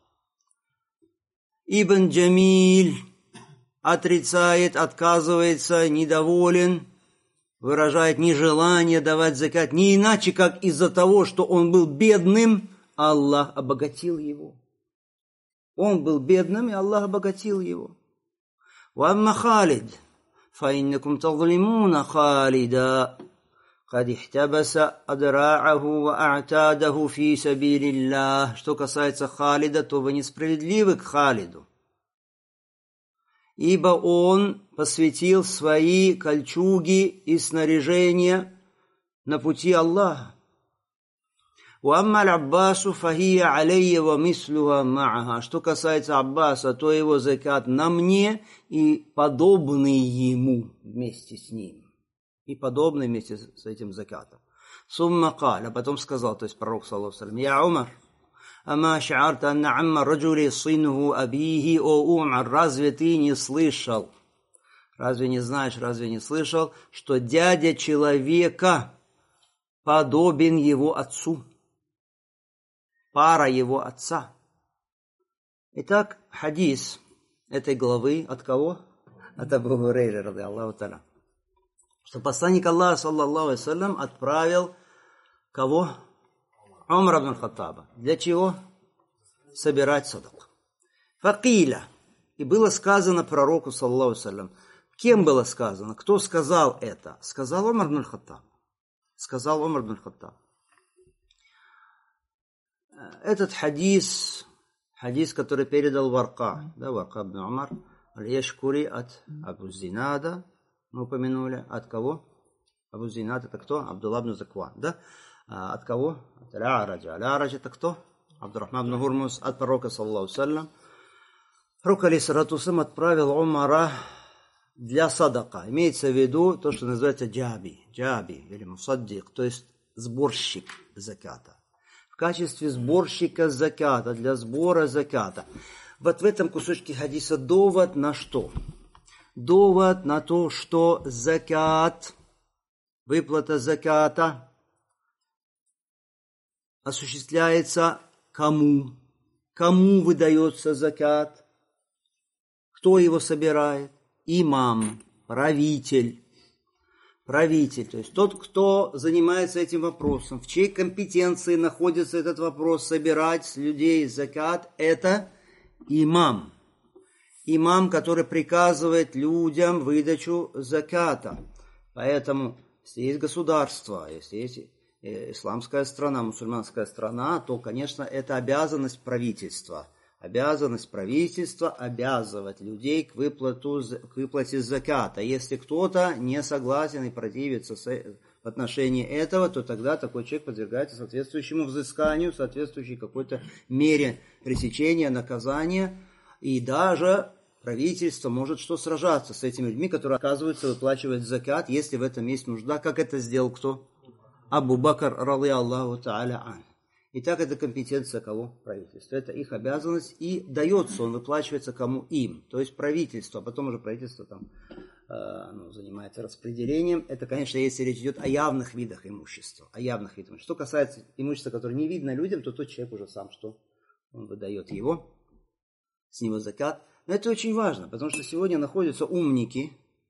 Ибн Джамиль отрицает, отказывается, недоволен, выражает нежелание давать закат, не иначе, как из-за того, что он был бедным, Аллах обогатил его. Он был бедным, и Аллах обогатил его. وأما خالد فإنكم تظلمون خالدا قد احتبس أدراعه وأعتاده في سبيل الله. Что касается Халида, то вы несправедливы к Халиду. ибо он посвятил свои кольчуги и снаряжение на пути Аллаха. وَأَمَّا الْعَبَّاسُ فَهِيَ عَلَيَّ وَمِثْلُهَا مَعَهَا. Что касается Аббаса, то его закат на мне и подобный ему вместе с ним. И подобный вместе с этим закатом. ثُمَّ قال, а потом сказал, то есть пророк, саллаллаху алейхи ва саллям: «Я Умар, ама ша'арта анна амма раджули синуху абихи, о Умар, разве ты не слышал, разве не знаешь, разве не слышал, что дядя человека подобен его отцу, пара его отца?» Итак, хадис этой главы от кого? От Абу Хурейры, ради Аллаху та'аля. Что посланник Аллаха, саллаллаху алейхи ва саллям, отправил кого? Умар ибн Хаттаба. Для чего? Собирать садак. Факиля. И было сказано пророку, саллаллаху алейхи ва саллям. Кем было сказано? Кто сказал это? Сказал Умар ибн Хаттаб. Сказал Умар ибн Хаттаб. Этот хадис, который передал Варка, да, Варка ибн Умар, аль-Яшкури от Абу Зинада, мы упомянули, от кого? Абу Зинад это кто? Абдулла ибн Закван, да? От кого? От Аль-Араджа. Аль-Арадж это кто? Абдуррахман ибн Гурмус, от пророка, саллаллаху алейхи ва саллям. Пророк, алейхиссалату вассалям, отправил Умара для садака. Имеется в виду то, что называется джаби или мусаддик, то есть сборщик заката. В качестве сборщика заката, для сбора заката. Вот в этом кусочке хадиса довод на что? Довод на то, что закат, выплата заката осуществляется кому? Кому выдается закат? Кто его собирает? Имам, правитель. Правитель, то есть тот, кто занимается этим вопросом, в чьей компетенции находится этот вопрос собирать с людей закат, это имам. Имам, который приказывает людям выдачу заката. Поэтому, если есть государство, если есть исламская страна, мусульманская страна, то, конечно, это обязанность правительства. Обязанность правительства обязывать людей к выплате заката. Если кто-то не согласен и противится в отношении этого, то тогда такой человек подвергается соответствующему взысканию, соответствующей какой-то мере пресечения, наказания. И даже правительство может сражаться с этими людьми, которые отказываются выплачивать закат, если в этом есть нужда. Как это сделал кто? Абу Бакр, ради Аллаху та'аля ан. Итак, это компетенция кого? Правительства. Это их обязанность, и дается он, выплачивается кому? Им, то есть правительство. А потом уже правительство там занимается распределением. Это, конечно, если речь идет о явных видах имущества. О явных видах. Что касается имущества, которое не видно людям, то тот человек уже сам что? Он выдает его, с него закат. Но это очень важно, потому что сегодня находятся умники,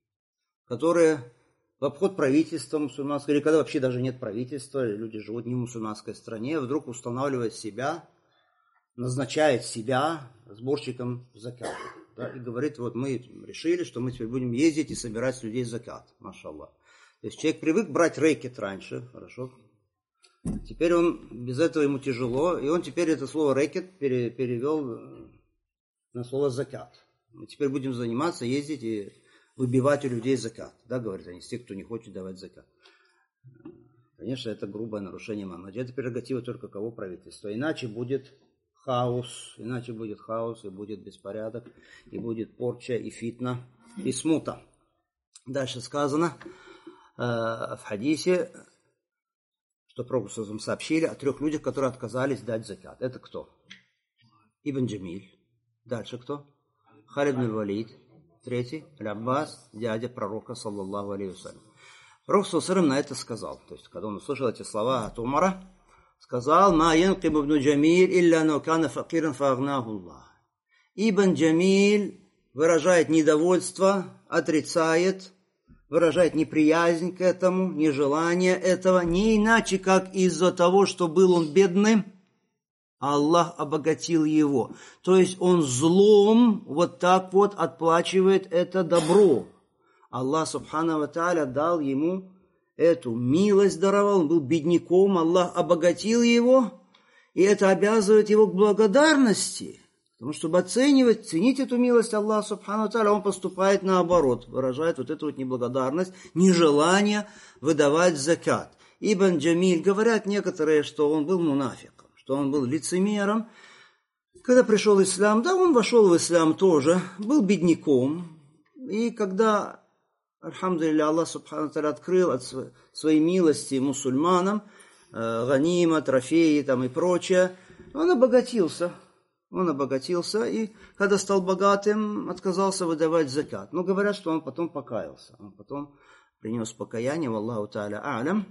которые в обход правительства мусульманского, или когда вообще даже нет правительства, люди живут не в мусульманской стране, вдруг устанавливает себя, назначает себя сборщиком заката. Да, и говорит, вот мы решили, что мы теперь будем ездить и собирать с людей закат. Машаллах. То есть человек привык брать рэкет раньше, хорошо. Теперь он, без этого ему тяжело, и он теперь это слово рэкет перевел на слово закат. Мы теперь будем заниматься, ездить и выбивать у людей закат. Да, говорят они, те, кто не хочет давать закат. Конечно, это грубое нарушение Мухаммада. Это прерогатива только кого? Правительства. Иначе будет хаос, и будет беспорядок, и будет порча, и фитна, и смута. Дальше сказано в хадисе, что пророку сообщили о 3 людях, которые отказались дать закат. Это кто? Ибн Джамиль. Дальше кто? Халид ибн Валид. 3, Аль-Аббас, дядя пророка, саллаллаху алейхи ва саллям. Пророк, саллаллаху алейхи ва саллям, на это сказал. То есть, когда он услышал эти слова от Умара, сказал: «Ма янкиб ибн Джамиль, илля но кана факиран фагнаху Аллах». Ибн Джамиль выражает недовольство, отрицает, выражает неприязнь к этому, нежелание этого, не иначе, как из-за того, что был он бедным, Аллах обогатил его. То есть он злом вот так вот отплачивает это добро. Аллах субхану ва тааля дал ему эту милость, даровал, он был бедняком, Аллах обогатил его, и это обязывает его к благодарности. Потому что, чтобы оценивать, ценить эту милость Аллаха Субхану Тааля, он поступает наоборот, выражает вот эту вот неблагодарность, нежелание выдавать закат. Ибн Джамиль, говорят некоторые, что он был мунафиком, что он был лицемером. Когда пришел ислам, да, он вошел в ислам тоже, был бедняком. И когда, альхамдулилля, Аллах Субхану Тааля открыл от своей милости мусульманам, ганима, трофеи там и прочее, он обогатился. Он обогатился, и когда стал богатым, отказался выдавать закат. Но говорят, что он потом покаялся. Он потом принес покаяние, валлаху тааля а'лям.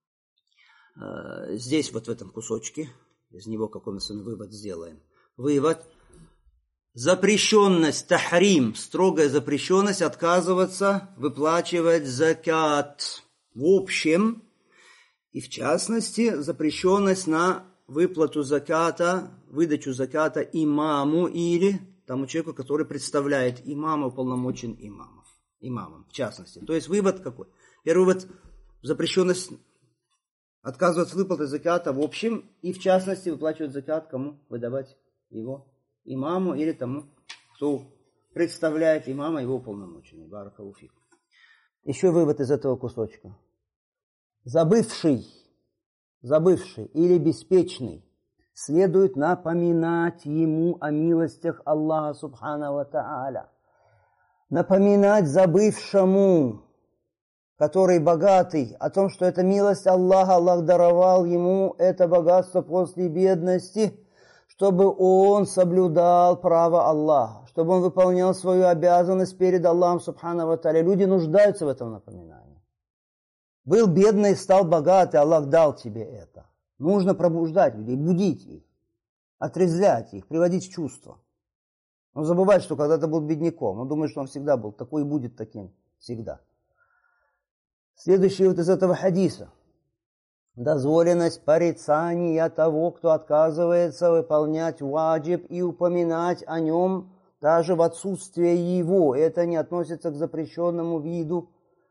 Здесь, вот в этом кусочке, из него какой мы с вами вывод сделаем. Вывод. Запрещенность, тахрим, строгая запрещенность отказываться выплачивать закат. В общем, и в частности, запрещенность на выплату заката, выдачу заката имаму или тому человеку, который представляет имама, уполномочен имамом, в частности. То есть вывод какой? Первый вывод – запрещенность отказываться от выплаты заката в общем и в частности выплачивать закат кому? Выдавать его имаму или тому, кто представляет имама, его уполномоченный. Баракаллаху фик. Еще вывод из этого кусочка. Забывший или беспечный, следует напоминать ему о милостях Аллаха Субхану ва Тааля. Напоминать забывшему, который богатый, о том, что это милость Аллаха, Аллах даровал ему это богатство после бедности, чтобы он соблюдал право Аллаха, чтобы он выполнял свою обязанность перед Аллахом Субхану ва Тааля. Люди нуждаются в этом напоминании. Был бедный, стал богатый, Аллах дал тебе это. Нужно пробуждать людей, будить их, отрезвлять их, приводить в чувство. Он забывает, что когда-то был бедняком. Он думает, что он всегда был такой и будет таким всегда. Следующий вот из этого хадиса. Дозволенность порицания того, кто отказывается выполнять ваджиб и упоминать о нем даже в отсутствие его. Это не относится к запрещенному виду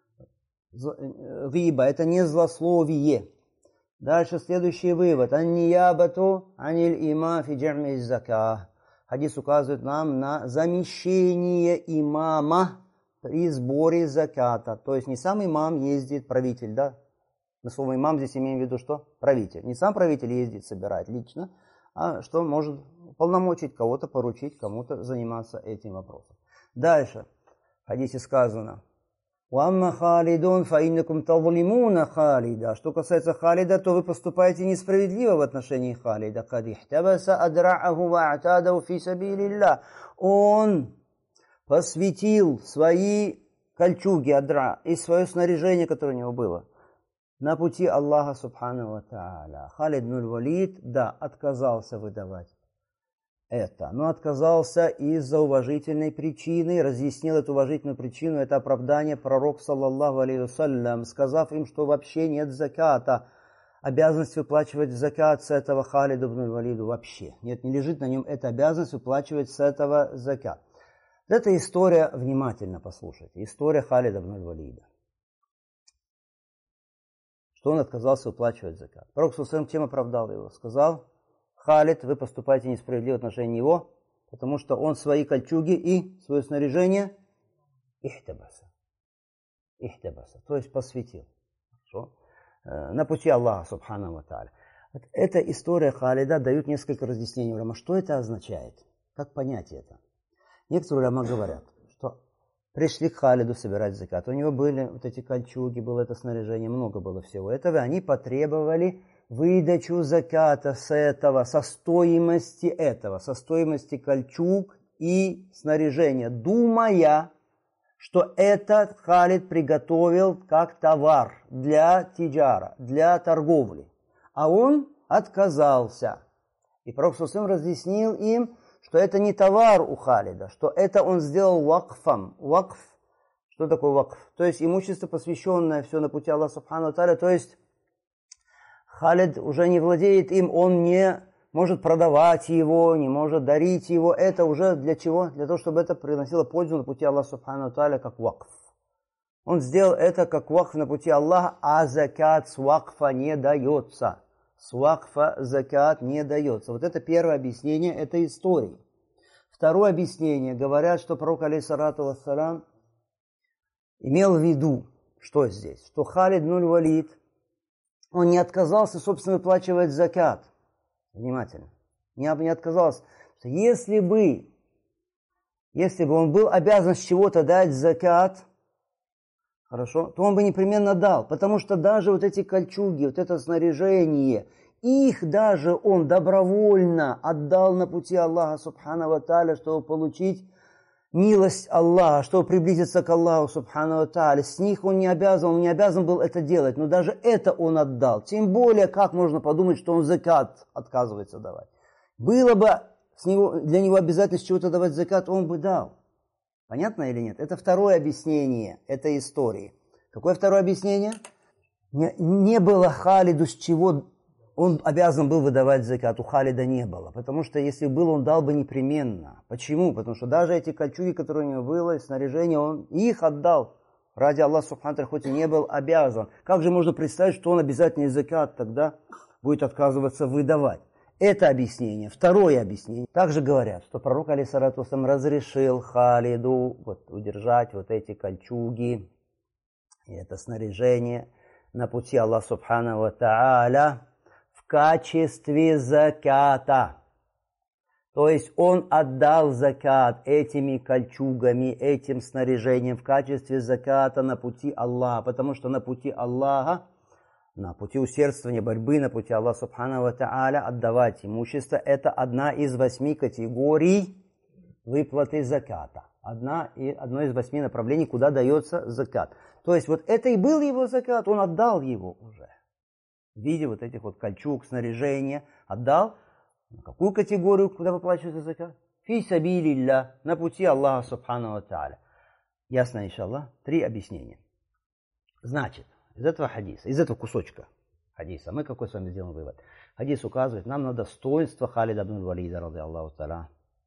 гиба, это не злословие. Дальше следующий вывод. Ан-ниябату аниль имам фи джам'и закат. Хадис указывает нам на замещение имама при сборе заката. То есть не сам имам ездит, правитель, да? На слово имам здесь имеем в виду что? Правитель. Не сам правитель ездит, собирает лично, а что может полномочить кого-то, поручить кому-то заниматься этим вопросом. Дальше. В хадисе сказано. «Уамма халидун фаиннакум тавлимуна халида». Что касается Халида, то вы поступаете несправедливо в отношении Халида. «Кад ихтабаса адрa'аху ва а'тадаху фи сабилилля». Он посвятил свои кольчуги, адра, и свое снаряжение, которое у него было, на пути Аллаха Субхану ва Тааля. Халид ибн Валид, да, отказался выдавать это, но отказался из-за уважительной причины, разъяснил эту уважительную причину, это оправдание пророк, саллаллаху алейхи вассалям, сказав им, что вообще нет заката, обязанность выплачивать закат с этого Халиду ибн Валиду вообще. Нет, не лежит на нем эта обязанность выплачивать с этого закат. Эта история, внимательно послушайте, история Халида ибн Валида. Что он отказался выплачивать закат. Пророк саллаллаху чем оправдал его? Сказал: Халид, вы поступаете несправедливо в отношении него, потому что он свои кольчуги и свое снаряжение ихтабаса, то есть посвятил. Хорошо? На пути Аллаха Субхану ва Тааля. Эта история Халида дает несколько разъяснений уляма. Что это означает? Как понять это? Некоторые уляма говорят, что пришли к Халиду собирать закат. У него были вот эти кольчуги, было это снаряжение, много было всего этого. Они потребовали выдачу заката с этого, со стоимости кольчуг и снаряжения, думая, что этот Халид приготовил как товар для тиджара, для торговли. А он отказался. И пророк саллаллаху алейхи разъяснил им, что это не товар у Халида, что это он сделал вакфом. Вакф, что такое вакф? То есть имущество, посвященное все на пути Аллаха Субхану ва Тааля, то есть Халид уже не владеет им, он не может продавать его, не может дарить его. Это уже для чего? Для того, чтобы это приносило пользу на пути Аллаха Субхану ва Тааля как вакф. Он сделал это как вакф на пути Аллаха, а закат с вакфа не дается. С вакфа закат не дается. Вот это первое объяснение этой истории. Второе объяснение. Говорят, что пророк, алейхиссалату вассалам, имел в виду, что здесь? Что Халид ибн Валид, он не отказался, собственно, выплачивать закат. Внимательно. Не отказался. Если бы он был обязан с чего-то дать закат, хорошо, то он бы непременно дал. Потому что даже вот эти кольчуги, вот это снаряжение, их даже он добровольно отдал на пути Аллаха Субхану ва Тааля, чтобы получить милость Аллаха, чтобы приблизиться к Аллаху Субхану ва Тааля. С них он не обязан был это делать, но даже это он отдал. Тем более, как можно подумать, что он закат отказывается давать. Было бы для него обязательно с чего-то давать закат, он бы дал. Понятно или нет? Это второе объяснение этой истории. Какое второе объяснение? Не было Халиду с чего он обязан был выдавать закат. У Халида не было. Потому что если был, он дал бы непременно. Почему? Потому что даже эти кольчуги, которые у него было, снаряжение, он их отдал. Ради Аллаха Субхану ва Тааля, хоть и не был обязан. Как же можно представить, что он обязательно закат тогда будет отказываться выдавать? Это объяснение. Второе объяснение. Также говорят, что пророк, алейхиссалату вассалам, разрешил Халиду удержать вот эти кольчуги и это снаряжение на пути Аллаха Субхану ва Тааля в качестве заката. То есть он отдал закат этими кольчугами, этим снаряжением в качестве заката на пути Аллаха. Потому что на пути Аллаха, на пути усердствования, борьбы, на пути Аллаха Субхану ва Тааля отдавать имущество, это одна из 8 категорий выплаты заката. Одно из 8 направлений, куда дается закат. То есть вот это и был его закат, он отдал его уже. В виде вот этих вот кольчуг, снаряжения отдал. На какую категорию, куда выплачивается закат? Фи сабилилля, на пути Аллаха Субхану ва Тааля. Ясно, иншаллах? 3 объяснения. Значит, из этого хадиса, из этого кусочка хадиса, мы какой с вами сделаем вывод? Хадис указывает нам на достоинство Халида ибн Валида, ради Аллаху та'аля,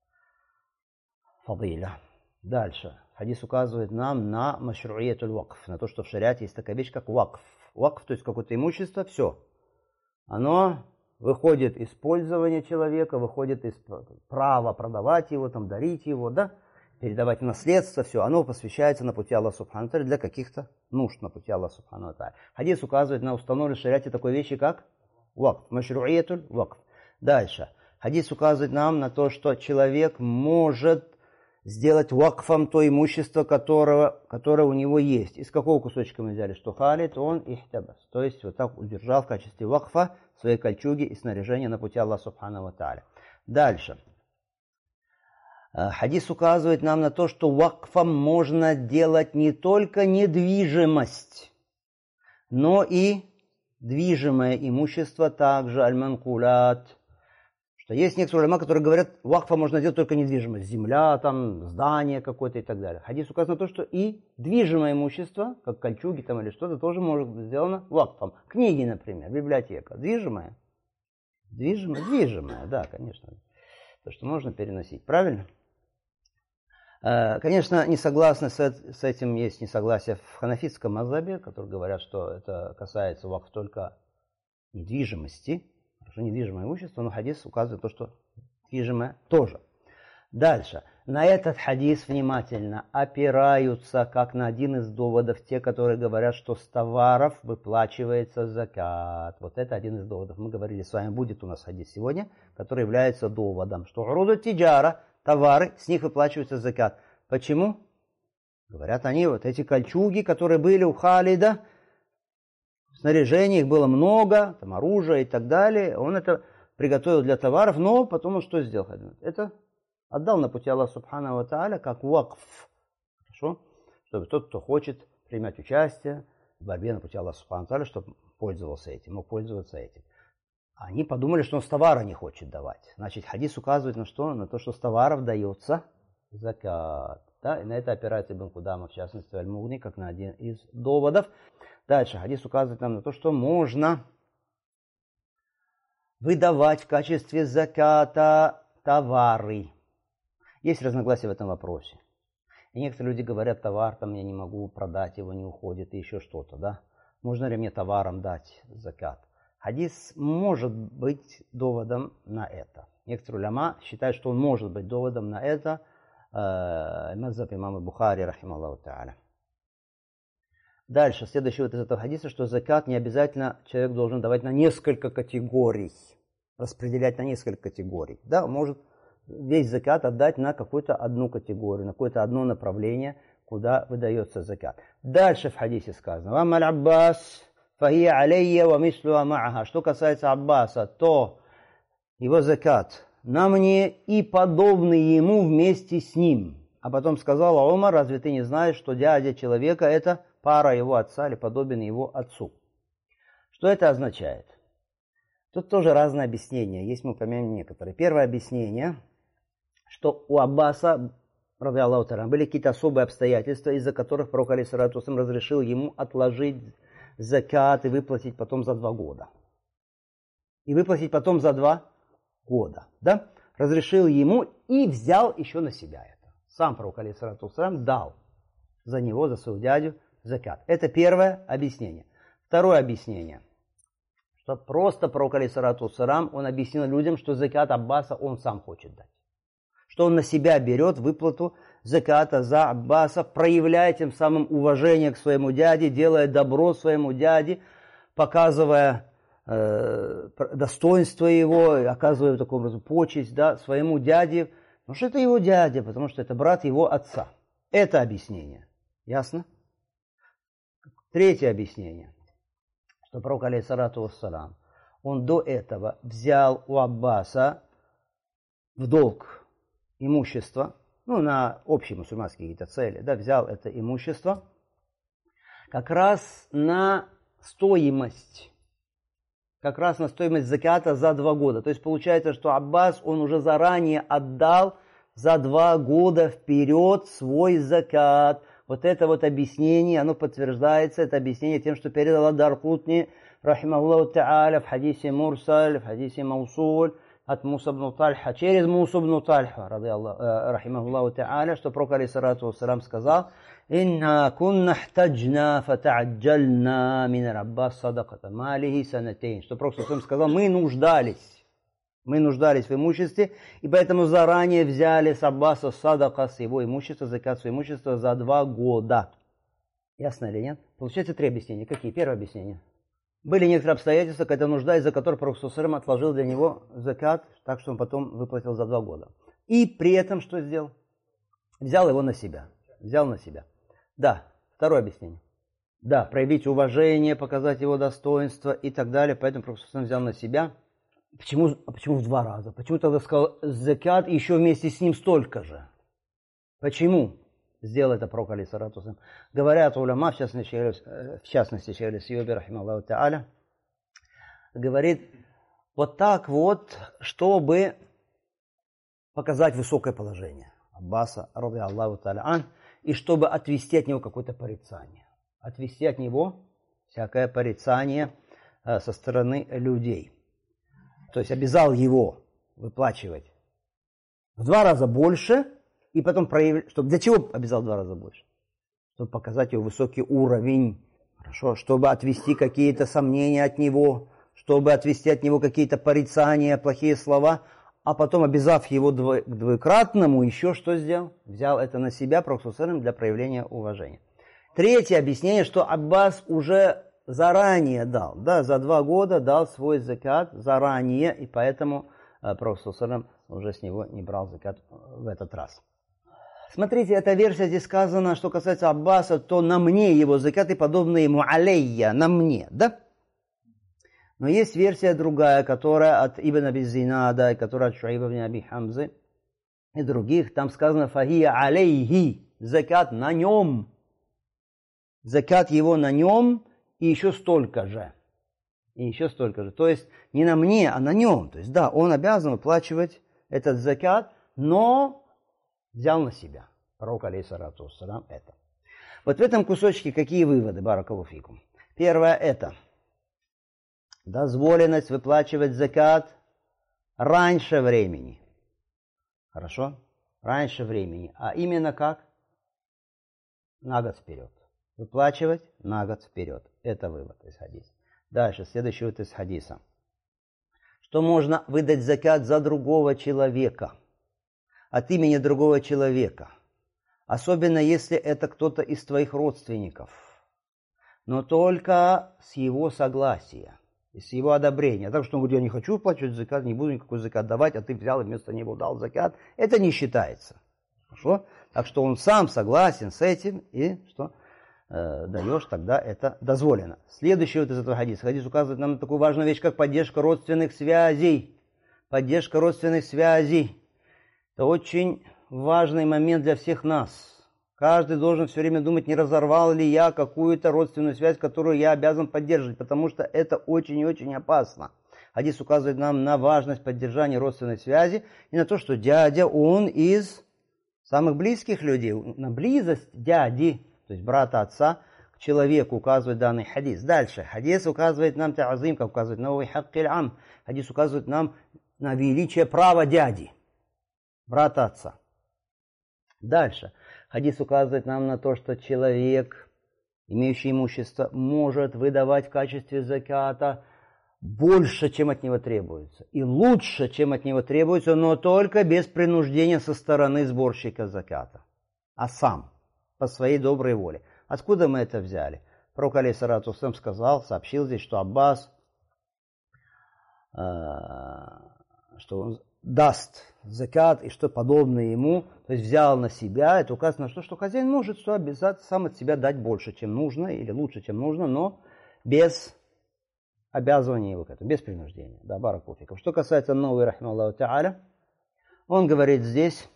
фадиля. Дальше. Хадис указывает нам на машруиятуль вакф, на то, что в шариате есть такая вещь, как вакф. Вакф, то есть какое-то имущество, все. Оно выходит из пользования человека, выходит из права продавать его, там, дарить его, да? Передавать в наследство, все, оно посвящается на пути Аллаха Субхану ва Тааля для каких-то нужд на пути Аллаха Субхану ва Тааля. Хадис указывает на установленную в шариате такой вещи, как вакф, машруиятуль вакф. Дальше. Хадис указывает нам на то, что человек может сделать вакфом то имущество, которое у него есть. Из какого кусочка мы взяли? Что Халид, он ихтабас. То есть вот так удержал в качестве вакфа свои кольчуги и снаряжение на пути Аллаха Субхану ва Тааля. Дальше. Хадис указывает нам на то, что вакфом можно делать не только недвижимость, но и движимое имущество, также аль-манкулят. Что есть некоторые уляма, которые говорят, вакфом можно делать только недвижимость, земля, там, здание какое-то и так далее. Хадис указывает на то, что и движимое имущество, как кольчуги там или что-то, тоже может быть сделано вакфом. Книги, например, библиотека, движимое. Движимое, да, конечно. То, что можно переносить, правильно? Конечно, не согласны с этим, есть несогласие в ханафитском мазхабе, которые говорят, что это касается вакф только недвижимости, хорошо, недвижимое имущество, но хадис указывает то, что движимое тоже. Дальше. На этот хадис внимательно опираются, как на один из доводов, те, которые говорят, что с товаров выплачивается закат. Вот это один из доводов. Мы говорили с вами, будет у нас хадис сегодня, который является доводом, что уруду тиджара, товары, с них выплачивается закат. Почему? Говорят они, вот эти кольчуги, которые были у Халида, снаряжения их было много, там оружия и так далее. Он это приготовил для товаров, но потом он что сделал? Это отдал на пути Аллаха Субхану ва Тааля как вакф. Хорошо? Чтобы тот, кто хочет принять участие в борьбе на пути Аллаха Субхану ва Тааля, чтобы пользовался этим, мог пользоваться этим. Они подумали, что он с товара не хочет давать. Значит, хадис указывает на что? На то, что с товаров дается закат. Да? И на это опирается Ибн Кудама, в частности, Аль-Мугни, как на один из доводов. Дальше хадис указывает нам на то, что можно выдавать в качестве заката товары. Есть разногласия в этом вопросе. И некоторые люди говорят, товар там я не могу продать, его не уходит, и еще что-то. Да? Можно ли мне товаром дать закат? Хадис может быть доводом на это. Некоторые уляма считают, что он может быть доводом на это. Мазхаб имама Бухари, рахималлаху та'аля. Дальше, следующий вот из этого хадиса, что закат не обязательно человек должен давать на несколько категорий, распределять на несколько категорий. Да, может весь закат отдать на какую-то одну категорию, на какое-то одно направление, куда выдается закат. Дальше в хадисе сказано: «Вамма аль-Аббас фахия алейя ва мислуа ма'аха». Что касается Аббаса, то его закат на мне и подобный ему вместе с ним. А потом сказал Умар: разве ты не знаешь, что дядя человека — это пара его отца или подобен его отцу? Что это означает? Тут тоже разные объяснения. Есть, мы упомянем некоторые. Первое объяснение, что у Аббаса, ради Аллаху та'аля, были какие-то особые обстоятельства, из-за которых пророк алейхиссалату вассалям разрешил ему отложить закат и выплатить потом за 2 года. И выплатить потом за 2 года. Да? Разрешил ему и взял еще на себя это. Сам пророк алейхиссалату вассалям дал за него, за своего дядю, закат. Это первое объяснение. Второе объяснение, что просто пророк алейхиссалату вассалям, он объяснил людям, что закат Аббаса он сам хочет дать. Что он на себя берет выплату заката за Аббаса, проявляя тем самым уважение к своему дяде, делая добро своему дяде, показывая достоинство его, оказывая таким образом почесть, да, своему дяде. Потому что это его дядя, потому что это брат его отца. Это объяснение. Ясно? Третье объяснение, что пророк алейхиссалату вассалам, он до этого взял у Аббаса в долг имущество, на общие мусульманские какие-то цели, да, взял это имущество как раз на стоимость заката за 2 года. То есть получается, что Аббас, он уже заранее отдал за 2 года вперед свой закат. Вот это вот объяснение, оно подтверждается, это объяснение тем, что передал ад-Дарқутни, рахимахуллаху та'аля, в хадисе Мурсаль, в хадисе Маусуль, от Муса ибн Тальха, через Мусу ибн Тальха, рахимахуллаху та'аля, что пророк алейхиссалату вассалям сказал: «Инна кунна хтаджна фата'аджальна мин аль-Аббас садаката малихи санатейн». Что пророк сказал: мы нуждались в имуществе, и поэтому заранее взяли с Аббаса садака, с его имущества, закат своего имущества за 2 года. Ясно или нет? Получается 3 объяснения. Какие? Первое объяснение. Были некоторые обстоятельства, какая-то нужда, из-за которой пророк отложил для него закат, так что он потом выплатил за 2 года. И при этом что сделал? Взял его на себя. Да, второе объяснение. Да, проявить уважение, показать его достоинство и так далее. Поэтому пророк взял на себя. Почему в 2 раза? Почему тогда сказал закат и еще вместе с ним столько же? Почему сделал это пророк алейхиссалату вассалям? Говорят уляма, в частности шейх аль-Сьюби, рахималлаху та'аля, говорит, вот так вот, чтобы показать высокое положение Аббаса, ради Аллаху та'аля ан, и чтобы отвести от него какое-то порицание. Отвести от него всякое порицание со стороны людей. То есть обязал его выплачивать в 2 раза больше, и потом проявить, для чего обязал в 2 раза больше? Чтобы показать его высокий уровень, хорошо, чтобы отвести какие-то сомнения от него, чтобы отвести от него какие-то порицания, плохие слова, а потом, обязав его к 2-кратному, еще что сделал? Взял это на себя, пророк для проявления уважения. Третье объяснение, что Аббас уже заранее дал, да, за 2 года дал свой закат заранее, и поэтому пророк уже с него не брал закат в этот раз. Смотрите, эта версия здесь сказана, что касается Аббаса, то на мне его закат и подобные ему алейя, на мне, да? Но есть версия другая, которая от Ибн Аби Зинада, которая от Шуайба ибн Аби Хамзы и других. Там сказано фахия алейхи, закат на нем. Закат его на нем и еще столько же. То есть не на мне, а на нем. То есть да, он обязан выплачивать этот закат, но взял на себя. Пророк алейхиссалату вассалям это. Вот в этом кусочке какие выводы, баракаллаху фикум? Первое это дозволенность выплачивать закат раньше времени. Хорошо? Раньше времени. А именно как? На год вперед. Выплачивать на год вперед. Это вывод из хадиса. Дальше, следующий вывод из хадиса. что можно выдать закат за другого человека, от имени другого человека, особенно если это кто-то из твоих родственников, но только с его согласия, с его одобрения. Так что он говорит, я не хочу выплачивать закат, не буду никакой закат давать, а ты взял и вместо него дал закат, это не считается. Хорошо? Так что он сам согласен с этим, и что даешь, тогда это дозволено. Следующий вот из этого хадиса. Хадис указывает нам на такую важную вещь, как поддержка родственных связей. Поддержка родственных связей. Это очень важный момент для всех нас. Каждый должен все время думать, не разорвал ли я какую-то родственную связь, которую я обязан поддерживать, потому что это очень и очень опасно. Хадис указывает нам на важность поддержания родственной связи и на то, что дядя, он из самых близких людей, на близость дяди, то есть брата отца, к человеку указывает данный хадис. Дальше. Хадис указывает нам та'азим, как указывает новый хаккиль ам. Хадис указывает нам на величие права дяди, брата отца. Дальше. Хадис указывает нам на то, что человек, имеющий имущество, может выдавать в качестве заката больше, чем от него требуется, и лучше, чем от него требуется, но только без принуждения со стороны сборщика заката, а сам, по своей доброй воле. Откуда мы это взяли? Пророк алейхиссалату вассалям сказал, сообщил здесь, что Аббас, что он даст закат и что подобное ему, то есть взял на себя, это указано на то, что хозяин может что обязательно сам от себя дать больше, чем нужно, или лучше, чем нужно, но без обязывания его к этому, без принуждения. Да, баракуфиков. Что касается новой, рахмаллаху та'аля, он говорит здесь,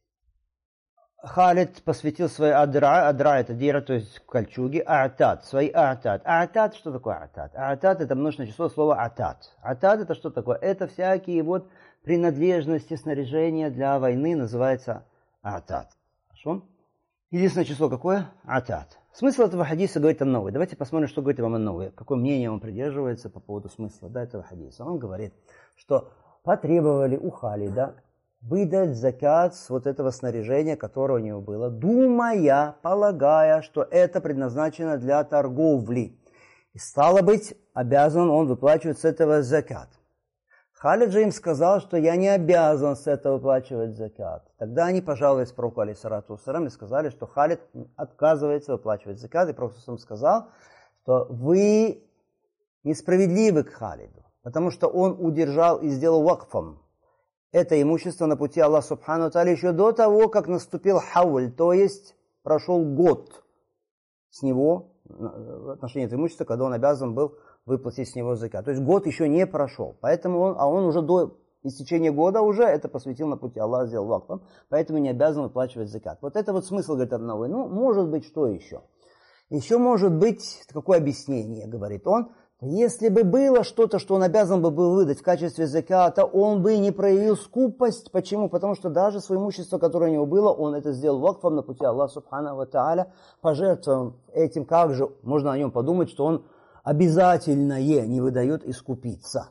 Халид посвятил свои адра это дира, то есть кольчуги, а'тад, свои а'тад. А'тад, что такое а'тад? А'тад это множественное число слова а'тад. А'тад это что такое? Это всякие вот принадлежности, снаряжения для войны называется а'тад. Хорошо? Единственное число какое? А'тад. Смысл этого хадиса говорит о новой. Давайте посмотрим, что говорит вам о новой. Какое мнение он придерживается по поводу смысла этого хадиса. Он говорит, что потребовали у Халида выдать закат с вот этого снаряжения, которое у него было, думая, полагая, что это предназначено для торговли. И стало быть, обязан он выплачивать с этого закат. Халид же им сказал, что я не обязан с этого выплачивать закат. Тогда они пожаловались пророку алейхиссалату вассалям и сказали, что Халид отказывается выплачивать закат. И пророк сказал, что вы несправедливы к Халиду, потому что он удержал и сделал вакфом это имущество на пути Аллаха Субхану Тааля еще до того, как наступил хауль, то есть прошел год с него в отношении этого имущества, когда он обязан был выплатить с него закат. То есть год еще не прошел, поэтому он уже до истечения года уже это посвятил на пути Аллаха, сделал вакфом, поэтому не обязан выплачивать закат. Вот это вот смысл, говорит, одного. Ну, может быть, что еще? Еще может быть, какое объяснение, говорит он, если бы было что-то, что он обязан был выдать в качестве заката, он бы не проявил скупость. Почему? Потому что даже свое имущество, которое у него было, он это сделал вакфом на пути Аллаха Субхану ва Тааля, пожертвовал этим. Как же можно о нем подумать, что он обязательное не выдает искупиться?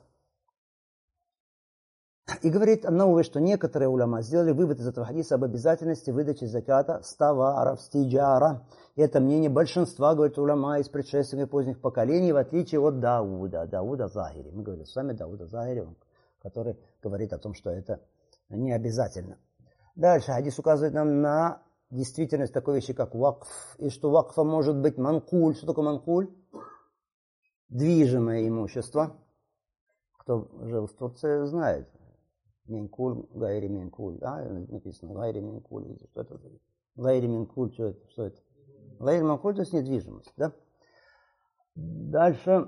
И говорит Ан-Навави, что некоторые уляма сделали вывод из этого хадиса об обязательности выдачи заката с товаров, с тиджара. И это мнение большинства, говорит уляма, из предшественников поздних поколений, в отличие от Дауда Захири. Мы говорили с вами Дауда Захири, который говорит о том, что это не обязательно. Дальше хадис указывает нам на действительность такой вещи, как вакф. И что вакфа может быть манкуль. Что такое манкуль? Движимое имущество. Кто жил в Турции, знает. Минкуль, гайри минкуль, да, написано, гайри минкуль, что это? Гайри минкуль, что это? Что это? Гайри минкуль, то есть недвижимость, да? Дальше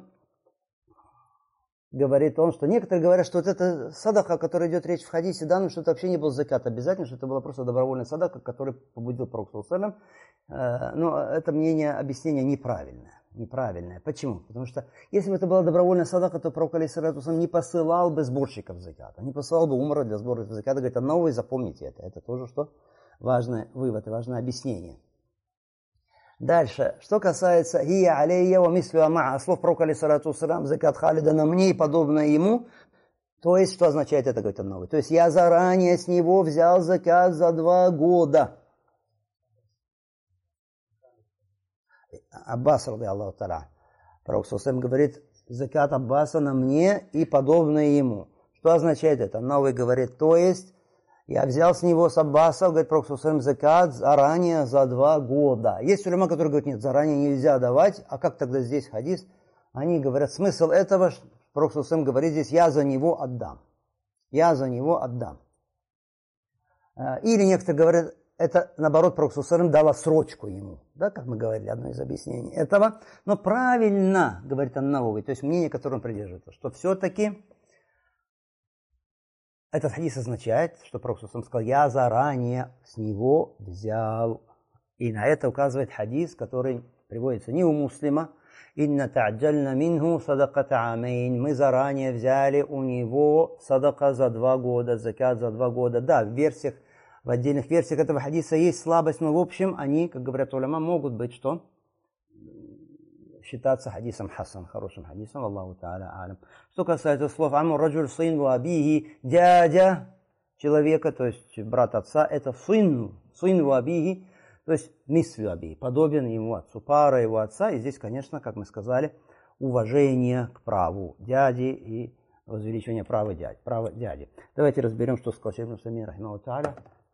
говорит он, что некоторые говорят, что вот эта садака, о которой идет речь в хадисе данном, что это вообще не был закат обязательно, что это была просто добровольная садака, который побудил пророк саллаллаху алейхи ва саллям. Но это мнение, объяснение неправильное. Почему? Потому что если бы это была добровольная садака, то пророк алейхиссалату вассалям не посылал бы сборщиков заката, не посылал бы умра для сбора заката. Говорит, новый, запомните это. Это тоже что? Важный вывод и важное объяснение. Дальше, что касается «Хия алейя ва мислю амаа», слов пророка алейхиссалату вассалям, закат Халида на мне и подобное ему, то есть, что означает это, говорит новый? То есть, я заранее с него взял закат за 2 года. Аббас, ради Аллаху та'аля, пророк саллаллаху говорит, закат Аббаса на мне и подобное ему. Что означает это? Новый говорит, то есть я взял с него, с Аббаса, говорит Пророк закат заранее за 2 года. Есть улема, которые говорят, нет, заранее нельзя давать. А как тогда здесь хадис? Они говорят, смысл этого, Пророк говорит здесь, я за него отдам. Я за него отдам. Или некоторые говорят, это наоборот Пророк дала срочку ему. Да, как мы говорили, одно из объяснений этого. Но правильно, говорит Ан-Навави, то есть мнение, которым придерживается, что все-таки этот хадис означает, что Пророк сказал, я заранее с него взял. И на это указывает хадис, который приводится не у Муслима. «Инна та'джальна минху садаката амейн». Мы заранее взяли у него садака за 2 года, закат за 2 года. Да, в отдельных версиях этого хадиса есть слабость, но в общем они, как говорят уляма, могут быть что? Считаться хадисом хасан, хорошим хадисом, Аллаху та'аля алям. Что касается слов «Аму раджуль сын ва абихи», дядя человека, то есть брат отца, это сын ва абихи, то есть мислю абихи, подобен ему отцу, пара его отца. И здесь, конечно, как мы сказали, уважение к праву дяди и возвеличивание права дяди. Давайте разберем, что сказал Шейх ибн Усаймин рахимахуллаху та'аля.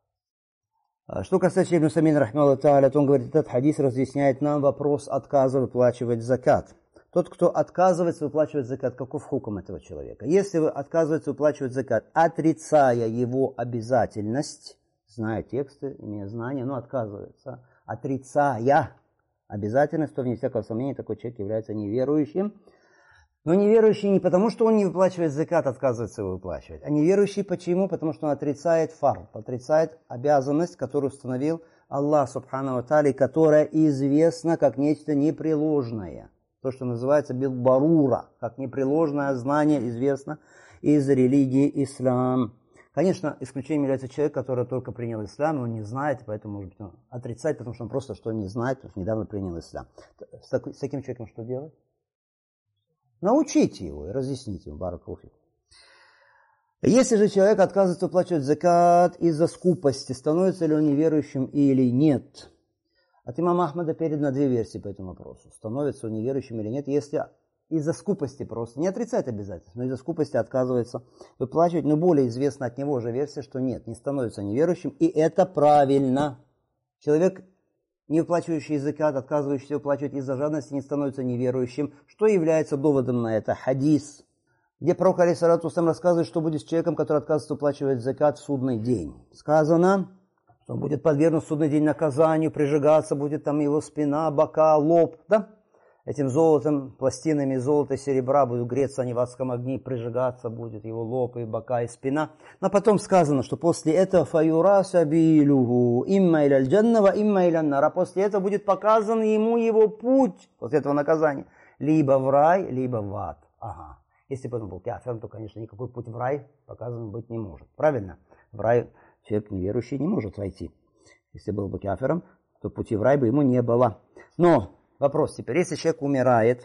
Что касается Ибн Усаймин рахимахуллаху та'аля, то он говорит, этот хадис разъясняет нам вопрос отказа выплачивать закат. Тот, кто отказывается выплачивать закат, каков хукм этого человека? Если вы отказываетесь выплачивать закат, отрицая его обязательность, зная тексты, имея знания, но отказывается, отрицая обязательность, то вне всякого сомнения такой человек является неверующим. Но неверующий не потому, что он не выплачивает закат, отказывается его выплачивать, а неверующий почему? Потому что он отрицает фард, отрицает обязанность, которую установил Аллах Субхану ва Тааля, которая известна как нечто непреложное. То, что называется билбарура, как непреложное знание, известно из религии ислам. Конечно, исключением является человек, который только принял ислам, и он не знает, поэтому может быть отрицать, потому что он просто что не знает, потому что недавно принял ислам. С таким человеком что делать? Научите его и разъясните ему, баракаллаху фик. Если же человек отказывается выплачивать закат из-за скупости, становится ли он неверующим или нет? От имама Ахмада передано 2 версии по этому вопросу. Становится он неверующим или нет, если из-за скупости просто, не отрицает обязательств, но из-за скупости отказывается выплачивать. Но более известна от него же версия, что нет, не становится неверующим, и это правильно. Человек, не выплачивающий закат, отказывающийся выплачивать из-за жадности, не становится неверующим. Что является доводом на это? Хадис, где пророк алейхиссалату вассалям рассказывает, что будет с человеком, который отказывается выплачивать закат в судный день. Сказано, что он будет подвергнут в судный день наказанию, прижигаться будет там его спина, бока, лоб, да? Этим золотом, пластинами золота и серебра будут греться они в адском огне, прижигаться будет его лоб и бока и спина. Но потом сказано, что после этого фаюра сабилюху имма иля аль-джанна ва имма иля ан-нар. А после этого будет показан ему его путь, после этого наказания, либо в рай, либо в ад. Ага. Если бы он был кафиром, то, конечно, никакой путь в рай показан быть не может. Правильно? В рай человек неверующий не может войти. Если был бы кафиром, то пути в рай бы ему не было. Но вопрос теперь, если человек умирает,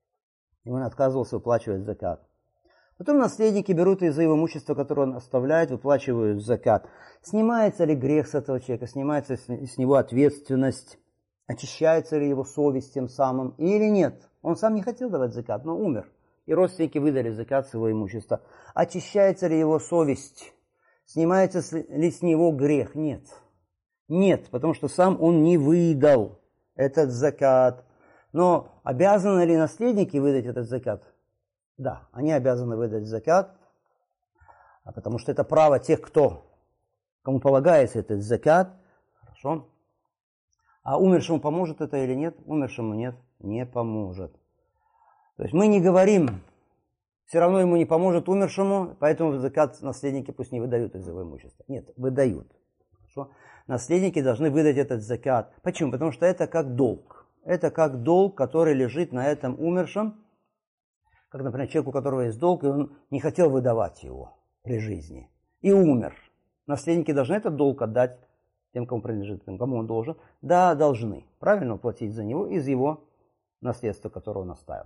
и он отказывался выплачивать закат, потом наследники берут из-за его имущества, которое он оставляет, выплачивают закат. Снимается ли грех с этого человека, снимается с него ответственность, очищается ли его совесть тем самым или нет? Он сам не хотел давать закат, но умер, и родственники выдали закат с его имущества. Очищается ли его совесть? Снимается ли с него грех? Нет. Нет, потому что сам он не выдал этот закат. Но обязаны ли наследники выдать этот закат? Да, они обязаны выдать закат, потому что это право тех, кому полагается этот закат. Хорошо. А умершему поможет это или нет? Умершему нет, не поможет. То есть мы не говорим, все равно ему не поможет умершему, поэтому закат наследники пусть не выдают из его имущества. Нет, выдают. Хорошо. Наследники должны выдать этот закат. Почему? Потому что это как долг. Это как долг, который лежит на этом умершем. Как, например, человек, у которого есть долг, и он не хотел выдавать его при жизни. И умер. Наследники должны этот долг отдать тем, кому принадлежит, тем, кому он должен. Да, должны. Правильно уплатить за него из его наследства, которое он оставил.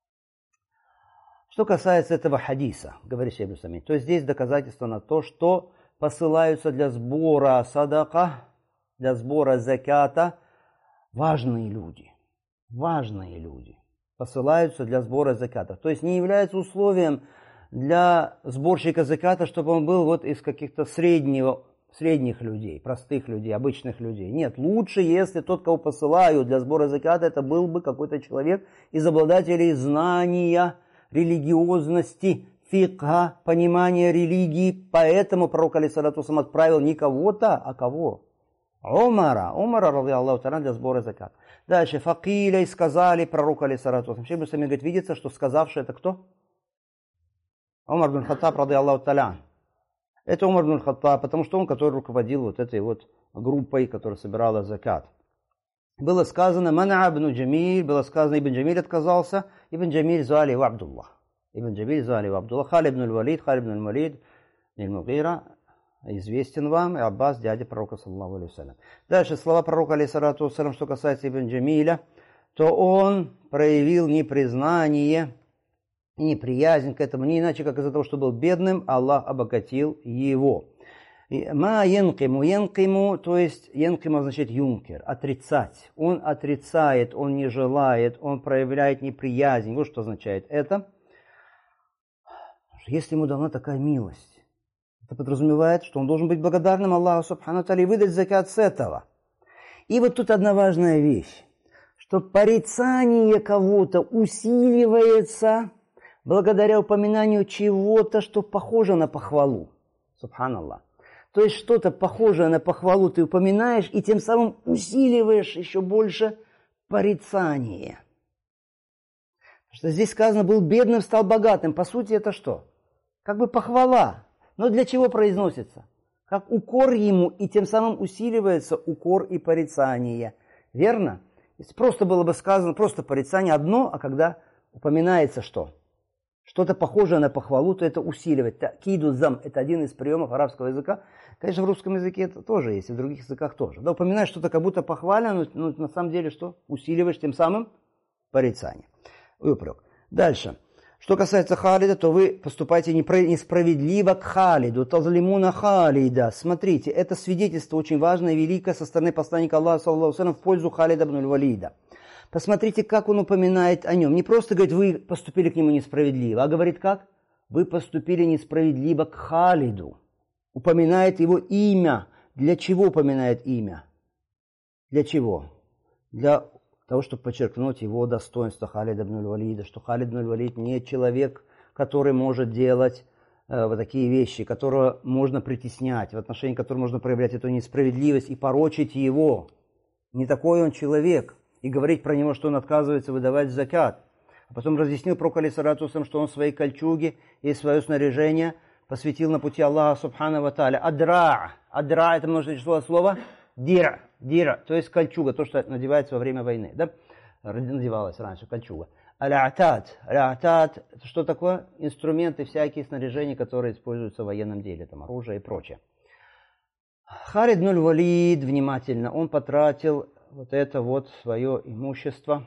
Что касается этого хадиса, говорит Шейх Ибн, то здесь доказательство на то, что посылаются для сбора садака, для сбора заката важные люди. Важные люди посылаются для сбора заката. То есть не является условием для сборщика заката, чтобы он был вот из каких-то средних людей, простых людей, обычных людей. Нет, лучше, если тот, кого посылают для сбора заката, это был бы какой-то человек из обладателей знания, религиозности, фикха, понимания религии. Поэтому пророк алейхиссалату вассалям отправил не кого-то, а кого? Умара, ради Аллаху та'аля, для сбора заката. Дальше, факиля, и сказали пророку алейхиссалату вассалям. Шейх Муслим говорит, видится, что сказавший это кто? Умар бин Хаттаб, ради Аллаху та'аля. Это Умар бин Хаттаб, потому что он, который руководил вот этой вот группой, которая собирала закат. Было сказано, мана ибн Джамиль, было сказано, Ибн Джамиль отказался, Ибн Джамиль звали его Абдуллах. Ибн Джамиль звали его Абдуллах, Халид ибн Валид, Аль-Мугира, известен вам, и Аббас, дядя пророка, саллаллаху алейхи вассалям. Дальше слова пророка, алейхиссалату вассалям, что касается Ибн Джамиля, то он проявил непризнание и неприязнь к этому, не иначе, как из-за того, что был бедным, Аллах обогатил его. Ма янкиму, то есть янкиму означает юнкер, отрицать. Он отрицает, он не желает, он проявляет неприязнь. Вот что означает это. Если ему дана такая милость, это подразумевает, что он должен быть благодарным Аллаху субхану тааля и выдать закат с этого. И вот тут одна важная вещь, что порицание кого-то усиливается благодаря упоминанию чего-то, что похоже на похвалу. Субханаллах. То есть что-то похожее на похвалу ты упоминаешь, и тем самым усиливаешь еще больше порицание. Потому что здесь сказано, был бедным, стал богатым. По сути, это что? Как бы похвала. Но для чего произносится? Как укор ему, и тем самым усиливается укор и порицание. Верно? Если просто было бы сказано, просто порицание одно, а когда упоминается что? Что-то похожее на похвалу, то это усиливает. Такиду зам – это один из приемов арабского языка. Конечно, в русском языке это тоже есть, и в других языках тоже. Да, упоминаешь что-то как будто похвально, но на самом деле что? Усиливаешь тем самым порицание. И упрек. Дальше. Что касается Халида, то вы поступаете несправедливо к Халиду. Тазлимуна Халида. Смотрите, это свидетельство очень важное и великое со стороны посланника Аллаха, саллаллаху алейхи ва саллям, в пользу Халида ибн аль-Валида. Посмотрите, как он упоминает о нем. Не просто говорит, вы поступили к нему несправедливо, а говорит как? Вы поступили несправедливо к Халиду. Упоминает его имя. Для чего упоминает имя? Для чего? Для того, чтобы подчеркнуть его достоинство Халида ибн аль-Валида, что Халид ибн аль-Валид не человек, который может делать вот такие вещи, которого можно притеснять, в отношении которого можно проявлять эту несправедливость и порочить его. Не такой он человек. И говорить про него, что он отказывается выдавать закат. А потом разъяснил пророк алейхиссалату вассалям, что он свои кольчуги и свое снаряжение посвятил на пути Аллаха субхану ва тааля. Адра. Адра – это множественное число слова дира. Дира, то есть кольчуга, то, что надевается во время войны. Да? Надевалась раньше кольчуга. Аль-Атад. Аль-Атад – это что такое? Инструменты, всякие снаряжения, которые используются в военном деле, там оружие и прочее. Халид ибн аль-Валид, внимательно, он потратил вот это вот свое имущество,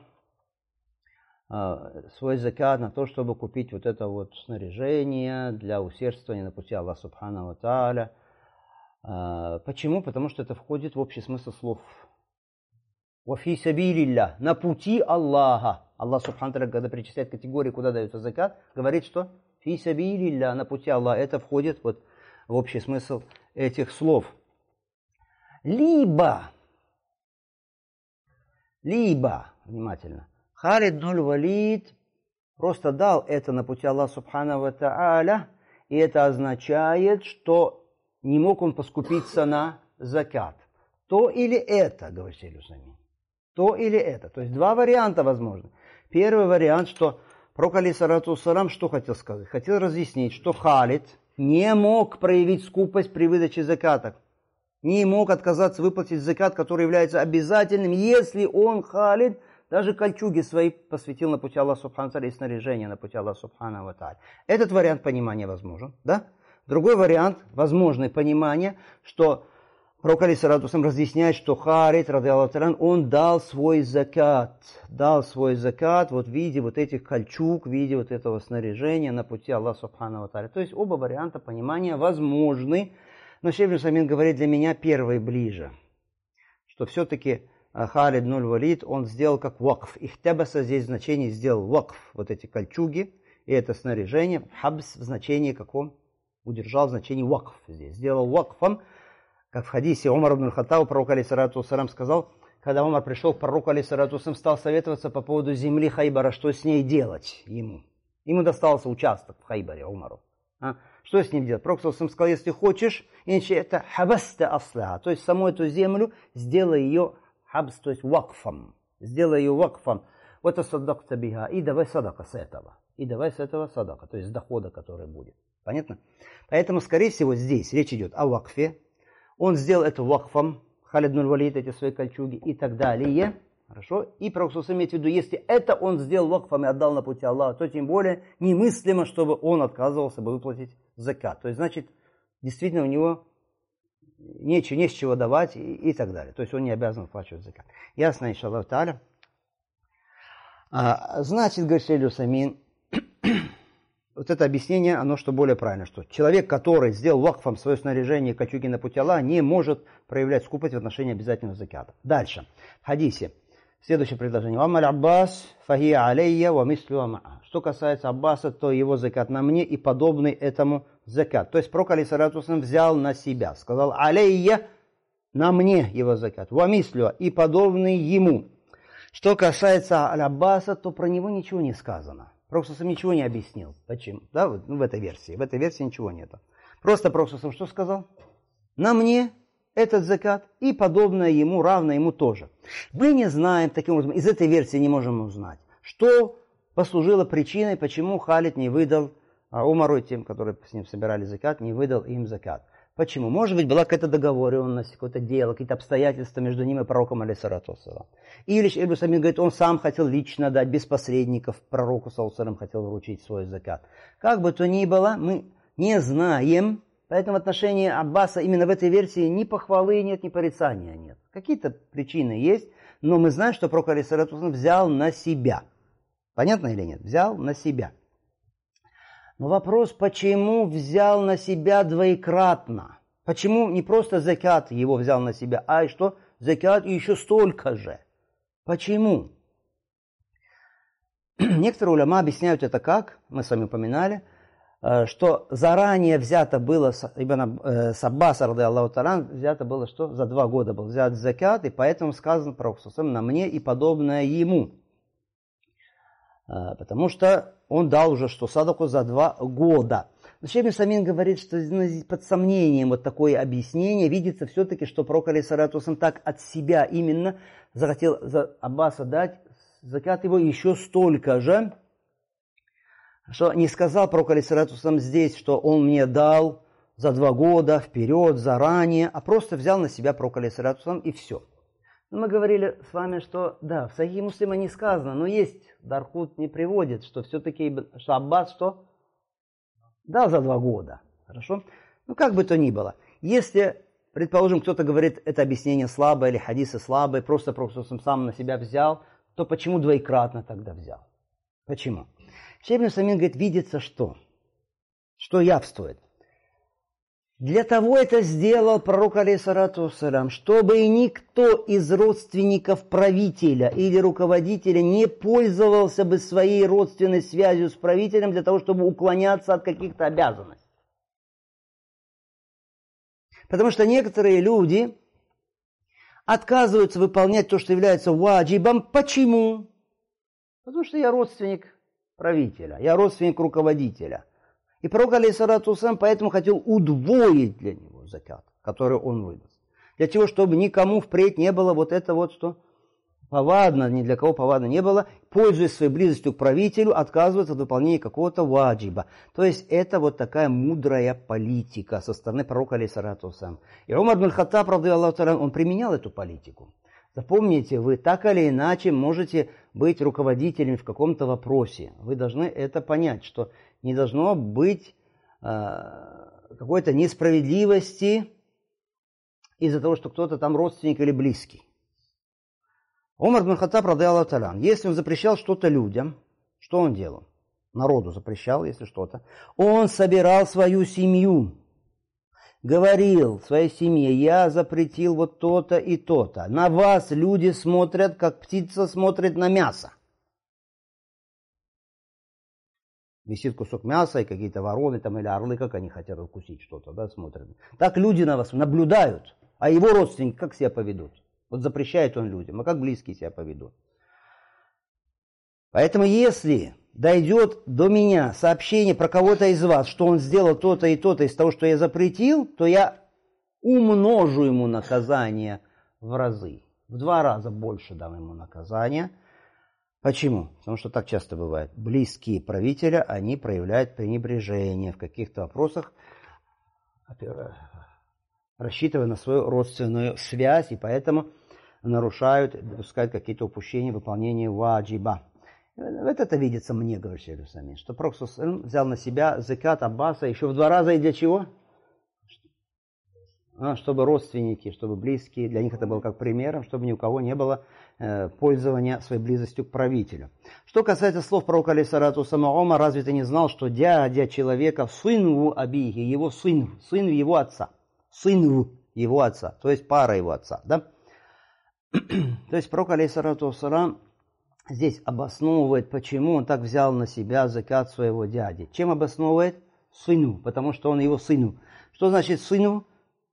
свой закат на то, чтобы купить вот это вот снаряжение для усердствования на пути Аллаха субхану ва тааля. Почему? Потому что это входит в общий смысл слов. «Вафи сабилилля» – на пути Аллаха. Аллах субхану ва тааля, когда перечисляет категории, куда дается закат, говорит, что «фи сабилилля» – на пути Аллаха. Это входит вот в общий смысл этих слов. Либо, внимательно, Халид ибн аль-Валид просто дал это на пути Аллаха субхану ва тааля, и это означает, что не мог он поскупиться на закат. То или это, говорит Шейх Усаймин. То или это. То есть два варианта возможны. Первый вариант, что пророк алейхиссалату вассалям что хотел сказать? Хотел разъяснить, что Халид не мог проявить скупость при выдаче заката. Не мог отказаться выплатить закат, который является обязательным, если он, Халид, даже кольчуги свои посвятил на пути Аллаха субхану ва тааля и снаряжение на пути Аллаха субхану ва тааля. Этот вариант понимания возможен, да? Другой вариант, возможное понимание, что пророк алейхиссалату вассалям разъясняет, что Халид, ради Аллаху та'аля, он дал свой закат вот в виде вот этих кольчуг, в виде вот этого снаряжения на пути Аллаха субхану ва тааля. То есть оба варианта понимания возможны, но Шейх Усаймин говорит, для меня первый ближе, что все-таки Халид ибн аль-Валид, он сделал как вакф. Ихтабаса здесь значение сделал вакф, вот эти кольчуги, И это снаряжение, хабс в значении каком? Удержал в значении вакф здесь. Сделал вакфом, как в хадисе Умар ибн Хаттаб, пророк алейхиссалату вассалям сказал, когда Умар пришел к пророку алейхиссалату вассалям, стал советоваться по поводу земли Хайбара, что с ней делать ему. Ему достался участок в Хайбаре, Умару. Что с ним делать? Пророк сказал, если хочешь, иначе это хабаста асла, то есть саму эту землю сделай ее хабс, то есть вакфом. Сделай ее вакфом. Вот садакта биха. И давай садака с этого. И давай с этого садака, то есть с дохода, который будет. Понятно? Поэтому, скорее всего, здесь речь идет о вакфе. Он сделал это вакфом, Халид ибн Валид, эти свои кольчуги и так далее. Хорошо? И пророк имеет в виду, если это он сделал вакфом и отдал на пути Аллаха, то тем более немыслимо, чтобы он отказывался бы выплатить закат. То есть, значит, действительно у него не с чего давать и так далее. То есть он не обязан выплачивать закат. Ясно, иншаллах тааля. Значит, говорит Шейх Усаймин, вот это объяснение, оно что более правильно, что человек, который сделал вакфом свое снаряжение кольчуги на пути Аллаха, не может проявлять скупость в отношении обязательного заката. Дальше. В хадисе. Следующее предложение. Амаль Аббас фахия алейя ва мислю амаа. Что касается Аббаса, то его закат на мне и подобный этому закат. То есть пророк алейхиссалату вассалям взял на себя. Сказал алейя, на мне его закат. Ва мислю и подобный ему. Что касается Аббаса, то про него ничего не сказано. Пророк ничего не объяснил. Почему? Да, в этой версии. В этой версии ничего нету. Просто пророк что сказал? На мне этот закат и подобное ему, равное ему тоже. Мы не знаем, таким образом, из этой версии не можем узнать, что послужило причиной, почему Халид не выдал Умару, тем, которые с ним собирали закат, не выдал им закат. Почему? Может быть, была какая-то договоренность, какое-то дело, какие-то обстоятельства между ним и пророком, алейхиссалату вассалам. Или Шейх Усаймин говорит, он сам хотел лично дать, без посредников, пророку, саллаллаху хотел вручить свой закат. Как бы то ни было, мы не знаем, поэтому в отношении Аббаса именно в этой версии ни похвалы нет, ни порицания нет. Какие-то причины есть, но мы знаем, что пророк, алейхиссалату вассалам, взял на себя. Понятно или нет? Взял на себя. Но вопрос, почему взял на себя двоекратно? Почему не просто закат его взял на себя, а и что? Закат и еще столько же. Почему? Некоторые уляма объясняют это как, мы с вами упоминали, что заранее взято было с Аббаса, ради Аллаху та'аля, взято было что? За 2 года был взят закат, и поэтому сказано пророк на мне и подобное ему. Потому что он дал уже что садаку за 2 года. Но Шейх Усаймин говорит, что под сомнением вот такое объяснение видится все-таки, что пророк алейхиссалату вассалям так от себя именно захотел за Аббаса дать закат его еще столько же, что не сказал пророк алейхиссалату вассалям здесь, что он мне дал за 2 года вперед, заранее, а просто взял на себя пророк алейхиссалату вассалям и все. Но мы говорили с вами, что да, в Сахихе Муслима не сказано, но есть, Дархут не приводит, что все-таки что Аббас что? Дал за 2 года. Хорошо? Ну, как бы то ни было. Если, предположим, кто-то говорит, это объяснение слабое или хадисы слабые, просто пророк сам на себя взял, то почему двоекратно тогда взял? Почему? Шейх Усаймин говорит, видится что? Что явствует? Для того это сделал пророк, алейхиссалату вассалям, чтобы никто из родственников правителя или руководителя не пользовался бы своей родственной связью с правителем для того, чтобы уклоняться от каких-то обязанностей. Потому что некоторые люди отказываются выполнять то, что является ваджибом. Почему? Потому что я родственник правителя, я родственник руководителя. И пророк, алейхиссалату вассалям, поэтому хотел удвоить для него закат, который он выдаст. Для чего? Чтобы никому впредь не было вот это вот, что повадно, ни для кого повадно не было, пользуясь своей близостью к правителю, отказываться от выполнения какого-то ваджиба. То есть это вот такая мудрая политика со стороны пророка, алейхиссалату вассалям. И Умар ибн Хаттаб, ради Аллаху та'аля, он применял эту политику. Запомните, вы так или иначе можете быть руководителем в каком-то вопросе. Вы должны это понять, что не должно быть какой-то несправедливости из-за того, что кто-то там родственник или близкий. Умар ибн Хаттаб, ради Аллаху та'аля, если он запрещал что-то людям, что он делал? Народу запрещал, если что-то. Он собирал свою семью. Говорил своей семье, я запретил вот то-то и то-то. На вас люди смотрят, как птица смотрит на мясо. Висит кусок мяса, и какие-то вороны там или орлы, как они хотят укусить что-то, да, смотрят. Так люди на вас наблюдают, а его родственники как себя поведут. Вот запрещает он людям, а как близкие себя поведут. Поэтому если дойдет до меня сообщение про кого-то из вас, что он сделал то-то и то-то из того, что я запретил, то я умножу ему наказание в разы. В 2 раза больше дам ему наказание. Почему? Потому что так часто бывает. Близкие правителя, они проявляют пренебрежение в каких-то вопросах, рассчитывая на свою родственную связь, и поэтому нарушают, допускают какие-то упущения в выполнении ваджиба. Вот это видится мне, говорит Шейх Аль-Усаймин, что Пророк взял на себя закат Аббаса еще в 2 раза, и для чего? Чтобы родственники, чтобы близкие, для них это было как примером, чтобы ни у кого не было пользования своей близостью к правителю. Что касается слов пророка алейхиссалату вассалам, разве ты не знал, что дядя человека сын в абихи, его сын его отца, сын его отца, то есть пара его отца, да? То есть пророк алейхиссалату вассалам здесь обосновывает, почему он так взял на себя закат своего дяди. Чем обосновывает? Сыну, потому что он его сыну. Что значит сыну?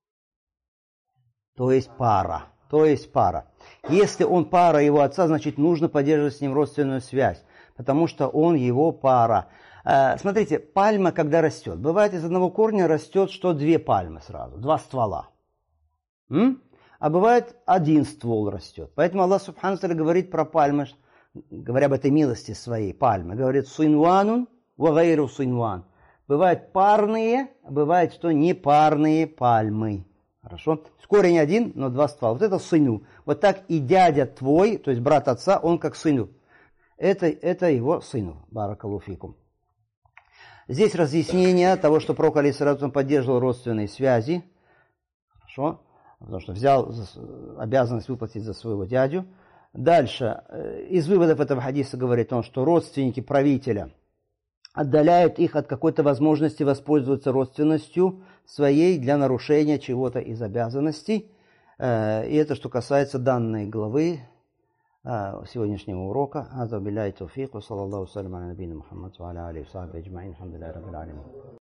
То есть пара. То есть пара. Если он пара его отца, значит нужно поддерживать с ним родственную связь, потому что он его пара. Смотрите, пальма, когда растет, бывает из одного корня растет, что 2 пальмы сразу, 2 ствола. А бывает 1 ствол растет. Поэтому Аллах Субхану ва Тааля говорит про пальмы, говоря об этой милости своей, пальмы, говорит синванун ва гайру синван. Бывают парные, а бывает, что непарные пальмы. Хорошо? Корень 1, но 2 ствола. Вот это сыну. Вот так и дядя твой, то есть брат отца, он как сыну. Это его сыну. Баракаллаху фикум. Здесь разъяснение того, что пророк алейхиссалату поддерживал родственные связи. Хорошо? Потому что взял обязанность выплатить за своего дядю. Дальше. Из выводов этого хадиса говорит он, что родственники правителя отдаляют их от какой-то возможности воспользоваться родственностью своей для нарушения чего-то из обязанностей. И это что касается данной главы сегодняшнего урока. Аза билляхи тауфик, ва саллаллаху салям аля набийина Мухаммад ва аля алихи ва сахбихи аджмаин. Алхамдулиллахи раббил алямин.